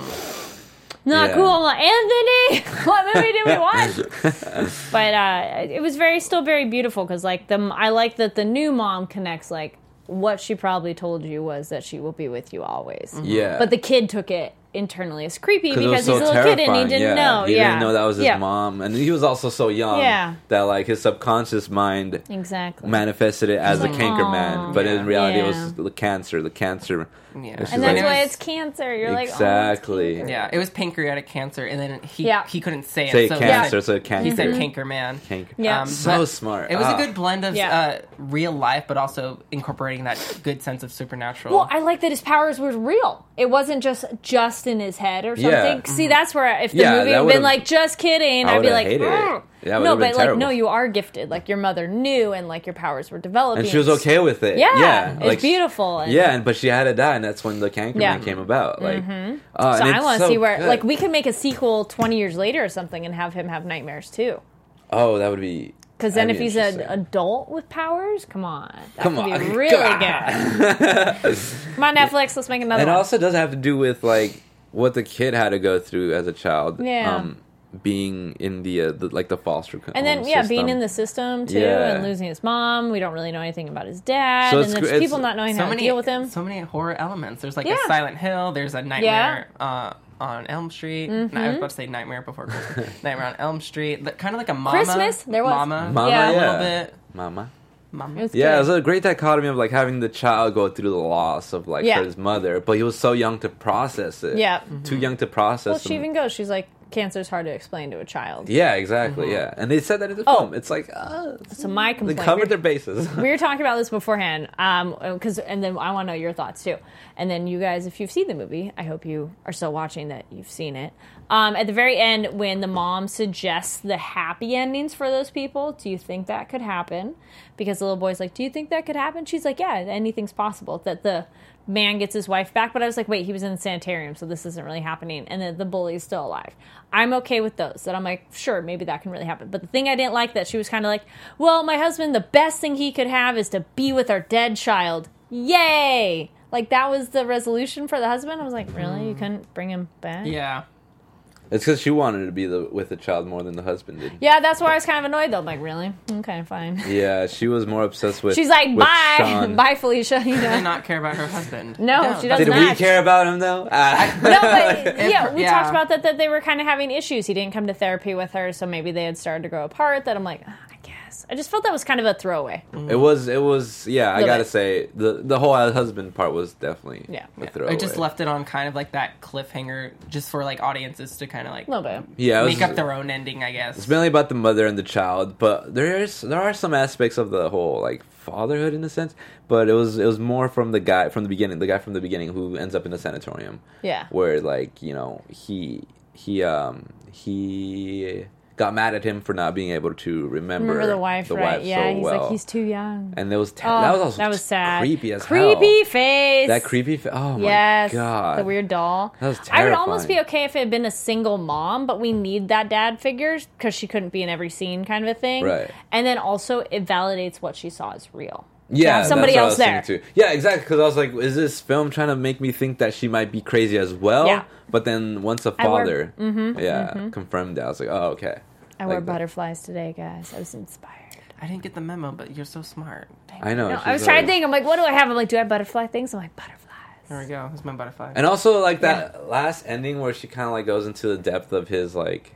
not Yeah. cool. I'm like, Anthony, what movie did we watch? But it was still very beautiful because like I like that the new mom connects like what she probably told you was that she will be with you always. Yeah. But the kid took it internally as creepy It because was he's so a little kid and he terrifying, didn't yeah. know. He didn't know that was his Yeah. mom, and he was also so young Yeah. that like his subconscious mind Exactly. manifested it as the Kankerman, "Aw." but in reality, it Yeah. was the cancer. The cancer. Yeah. It's just And that's like- why it's cancer. You're Exactly. like, oh, it's Yeah, it was pancreatic cancer, and then he Yeah. he couldn't say it. Say so cancer, he so said, canker. he said canker man. Canker. Yeah. So but smart. It was Ah. a good blend of Yeah. real life, but also incorporating that good sense of supernatural. Well, I like that his powers were real. It wasn't just in his head or something. Yeah. See, that's where if the Yeah, movie that had would've- been like, just kidding, I I'd be would've like, hated it. "Ugh." Yeah, it no, would've been but like, terrible. no, you are gifted. Like your mother knew, and like your powers were developing. And she was okay with it. Yeah, it's like, beautiful. And Yeah, but she had to die, and that's when the Kankerman Yeah. came about. Like, So and I it's want to so see where, good. like, we could make a sequel 20 years later or something, and have him have nightmares too. Oh, that would be. Because then, that'd if be he's an interesting. adult with powers, come on, that Come could on. be really good. Come on, Netflix, let's make another And it one. also does have to do with like what the kid had to go through as a child. Yeah. Being in the foster And then, system. being in the system too, Yeah. and losing his mom. We don't really know anything about his dad, So and it's there's gr- it's- people not knowing how to deal with him. So many horror elements. There's like Yeah. a Silent Hill. There's a Nightmare on Elm Street. Mm-hmm. I was about to say Nightmare before Christmas. Nightmare on Elm Street. Kind of like a Mama. Christmas? There was. Mama. Mama, Yeah. A yeah. little bit. Mama. Mama. It was Yeah, it was good. a great dichotomy of like having the child go through the loss of like Yeah. his mother, but he was so young to process it. Yeah. Too young to process. Well, she and- even goes. She's like, cancer's hard to explain to a child. Yeah, exactly. Yeah, and they said that in the Oh. film. It's like So my they complaint. covered their bases. We were talking about this beforehand, and then I want to know your thoughts too. And then you guys, if you've seen the movie, I hope you are still watching that you've seen it. At the very end, when the mom suggests the happy endings for those people, do you think that could happen? Because the little boy's like, do you think that could happen? She's like, yeah, anything's possible. That the man gets his wife back. But I was like, wait, he was in the sanitarium, so this isn't really happening. And then the bully's still alive. I'm okay with those. That I'm like, sure, maybe that can really happen. But the thing I didn't like, that she was kind of like, well, my husband, the best thing he could have is to be with our dead child. Yay! Like, that was the resolution for the husband. I was like, really? You couldn't bring him back? Yeah. It's because she wanted to be with the child more than the husband did. Yeah, that's why I was kind of annoyed, though. I'm like, really? Okay, fine. Yeah, she was more obsessed with. She's like, with bye! Sean. Bye, Felicia. You Did know? not care about her husband. No, she doesn't. Did not. we care about him though? No, but yeah, we yeah. talked about that they were kind of having issues. He didn't come to therapy with her, so maybe they had started to grow apart. That I'm like, I guess. I just felt that was kind of a throwaway. It was. Yeah, I Little gotta bit. say the whole husband part was definitely Yeah. a throwaway. I just left it on kind of like that cliffhanger, just for like audiences to kind of like A little bit. Yeah, it was, make up their own ending, I guess. It's mainly about the mother and the child, but there are some aspects of the whole like fatherhood in a sense. But it was more from the guy from the beginning who ends up in the sanatorium. Yeah. Where like he got mad at him for not being able to remember the wife, right? Yeah, so he's well. like, he's too young. And that was also that was sad. Creepy as hell. Creepy face. That creepy face. Oh yes, my god. the weird doll. That was I would almost be terrifying. okay if it had been a single mom, but we need that dad figure because she couldn't be in every scene, kind of a thing. Right. And then also it validates what she saw as real. Yeah, have somebody that's what else I was there. thinking too. Yeah, exactly. Because I was like, is this film trying to make me think that she might be crazy as well? Yeah. But then once a father, confirmed that, I was like, oh, okay. I Like wore that. butterflies today, guys. I was inspired. I didn't get the memo, but you're so smart. Dang. I know. No, she's I was trying to always- think. I'm like, what do I have? I'm like, do I have butterfly things? I'm like, butterflies. There we go. Here's my butterfly. And also, like, that last ending where she kind of, like, goes into the depth of his, like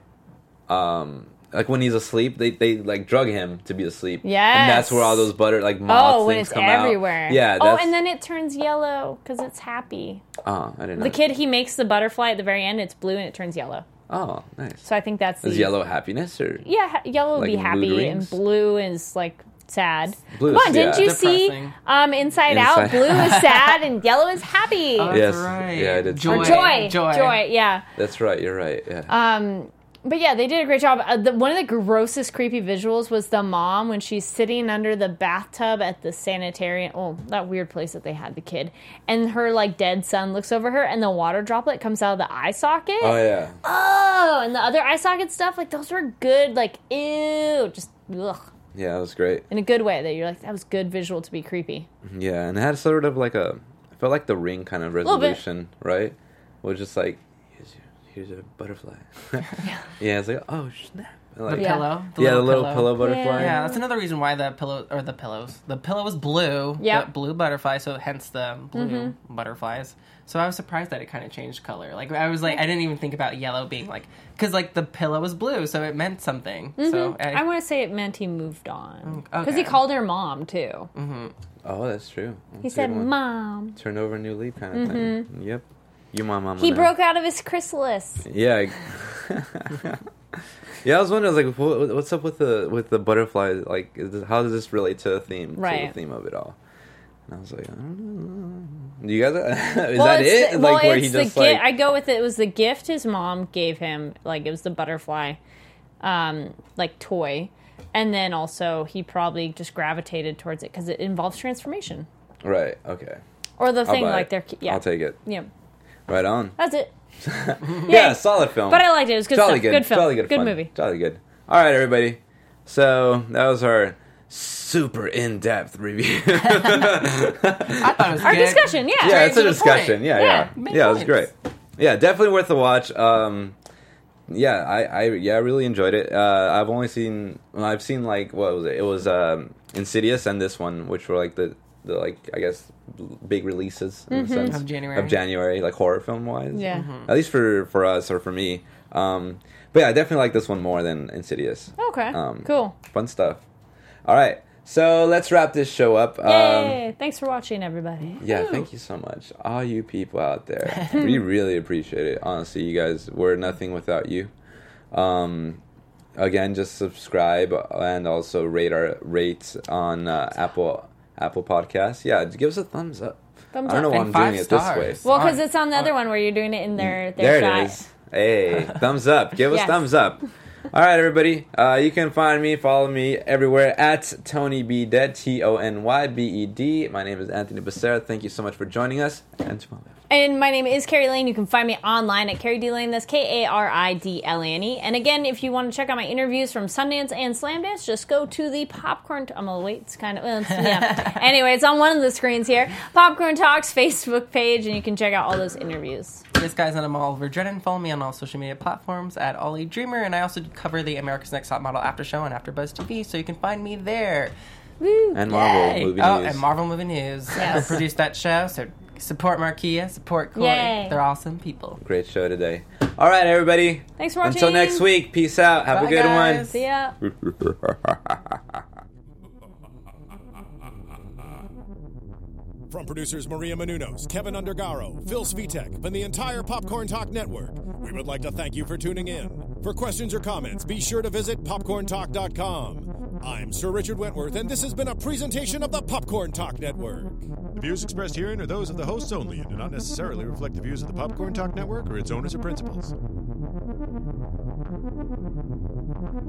when he's asleep, they like, drug him to be asleep. Yes. And that's where all those moth when things it's come everywhere. out. Yeah. Oh, That's, and then it turns yellow because it's happy. Oh, I didn't know. The kid, he makes the butterfly at the very end. It's blue and it turns yellow. Oh, nice. So I think that's Is yellow happiness or? Yeah, yellow would Like be mood happy, rings? and blue is like sad. Blue Come on, is- didn't yeah. you see Depressing. Inside Out? Inside- Blue is sad and yellow is happy. Oh, that's Yes. right. Yeah, I did see Joy. that. Joy, yeah. That's right. You're right. Yeah. But yeah, they did a great job. One of the grossest creepy visuals was the mom when she's sitting under the bathtub at the sanitarium. Oh, that weird place that they had the kid. And her, like, dead son looks over her, and the water droplet comes out of the eye socket. Oh yeah. Oh, and the other eye socket stuff, like, those were good. Like, ew, just, ugh. Yeah, that was great. In a good way, that you're like, that was good visual to be creepy. Yeah, and it had sort of like I felt like the Ring kind of Little bit. resolution, right? It was just like, here's a butterfly. Yeah, it's like, oh snap. And like, The Yeah. pillow. the little pillow butterfly. Yeah, that's another reason why the pillow was blue. Yep. The blue butterfly, so hence the blue butterflies. So I was surprised that it kind of changed color. Like I was like, I didn't even think about yellow being like, because like the pillow was blue, so it meant something. So I want to say it meant he moved on. Because okay. he called her mom, too. Oh, that's true. He That's a said, good one. Mom. Turn over a new leaf kind of thing. Yep. You my mama. He now. broke out of his chrysalis. Yeah. Yeah, I was wondering, like, what's up with the butterfly? Like, how does this relate to the theme? Right. To the theme of it all. And I was like, I don't know. Do you guys? Is Well, that it's it? the- Like, where he it's the just like. I go with it. It was the gift his mom gave him. Like, it was the butterfly, like, toy. And then also, he probably just gravitated towards it because it involves transformation. Right. Okay. Or the I'll thing, buy like, it. they're... Yeah. I'll take it. Yeah. Right on. That's it. Yeah, solid film. But I liked it. It was good Jolly stuff. good. Good film. Jolly good. Good fun. movie. Jolly good. All right, everybody. So that was our super in-depth review. I thought it was Our good. discussion, yeah. Yeah, it's a to the discussion. point. Yeah. Main Yeah, it was points. great. Yeah, definitely worth a watch. Yeah, I really enjoyed it. I've seen like, what was it? It was Insidious and this one, which were like the like, I guess, big releases in a sense Of January. of January, like horror film wise. Yeah. At least for us or for me. But yeah, I definitely like this one more than Insidious. Okay. Cool. Fun stuff. All right, so let's wrap this show up. Yay. Thanks for watching, everybody. Yeah, thank you so much. All you people out there. We really appreciate it. Honestly, you guys, we're nothing without you. Again, just subscribe and also rate on Apple Podcasts. Yeah, give us a thumbs up. Thumbs I don't know up. why And I'm 5 doing it this way. stars. Well, because it's on the other one where you're doing it in their There shot. it is. Hey, thumbs up. Give us Yes. thumbs up. All right, everybody. You can follow me everywhere at Tony B Dead, TonyBed. My name is Anthony Becerra. Thank you so much for joining us. And to my left. And my name is Carrie Lane. You can find me online at Carrie D Lane. That's KaridLane. And again, if you want to check out my interviews from Sundance and Slamdance, just go to the Popcorn. I'm gonna wait. It's kind of yeah. Anyway, it's on one of the screens here. Popcorn Talks Facebook page, and you can check out all those interviews. This guy's I'm Oliver Drennan. Follow me on all social media platforms at Ollie Dreamer, and I also cover the America's Next Top Model After Show on AfterBuzz TV, so you can find me there. Woo! And Marvel Yay. movie Oh, news. and Marvel Movie News. Yes. I produced that show, so support Marquia, support Corey. Yay. They're awesome people. Great show today. All right, everybody. Thanks for watching. Until next week. Peace out. Have Bye, a good guys. See ya. one. From producers Maria Menounos, Kevin Undergaro, Phil Svitek, and the entire Popcorn Talk Network, we would like to thank you for tuning in. For questions or comments, be sure to visit popcorntalk.com. I'm Sir Richard Wentworth, and this has been a presentation of the Popcorn Talk Network. The views expressed herein are those of the hosts only and do not necessarily reflect the views of the Popcorn Talk Network or its owners or principals.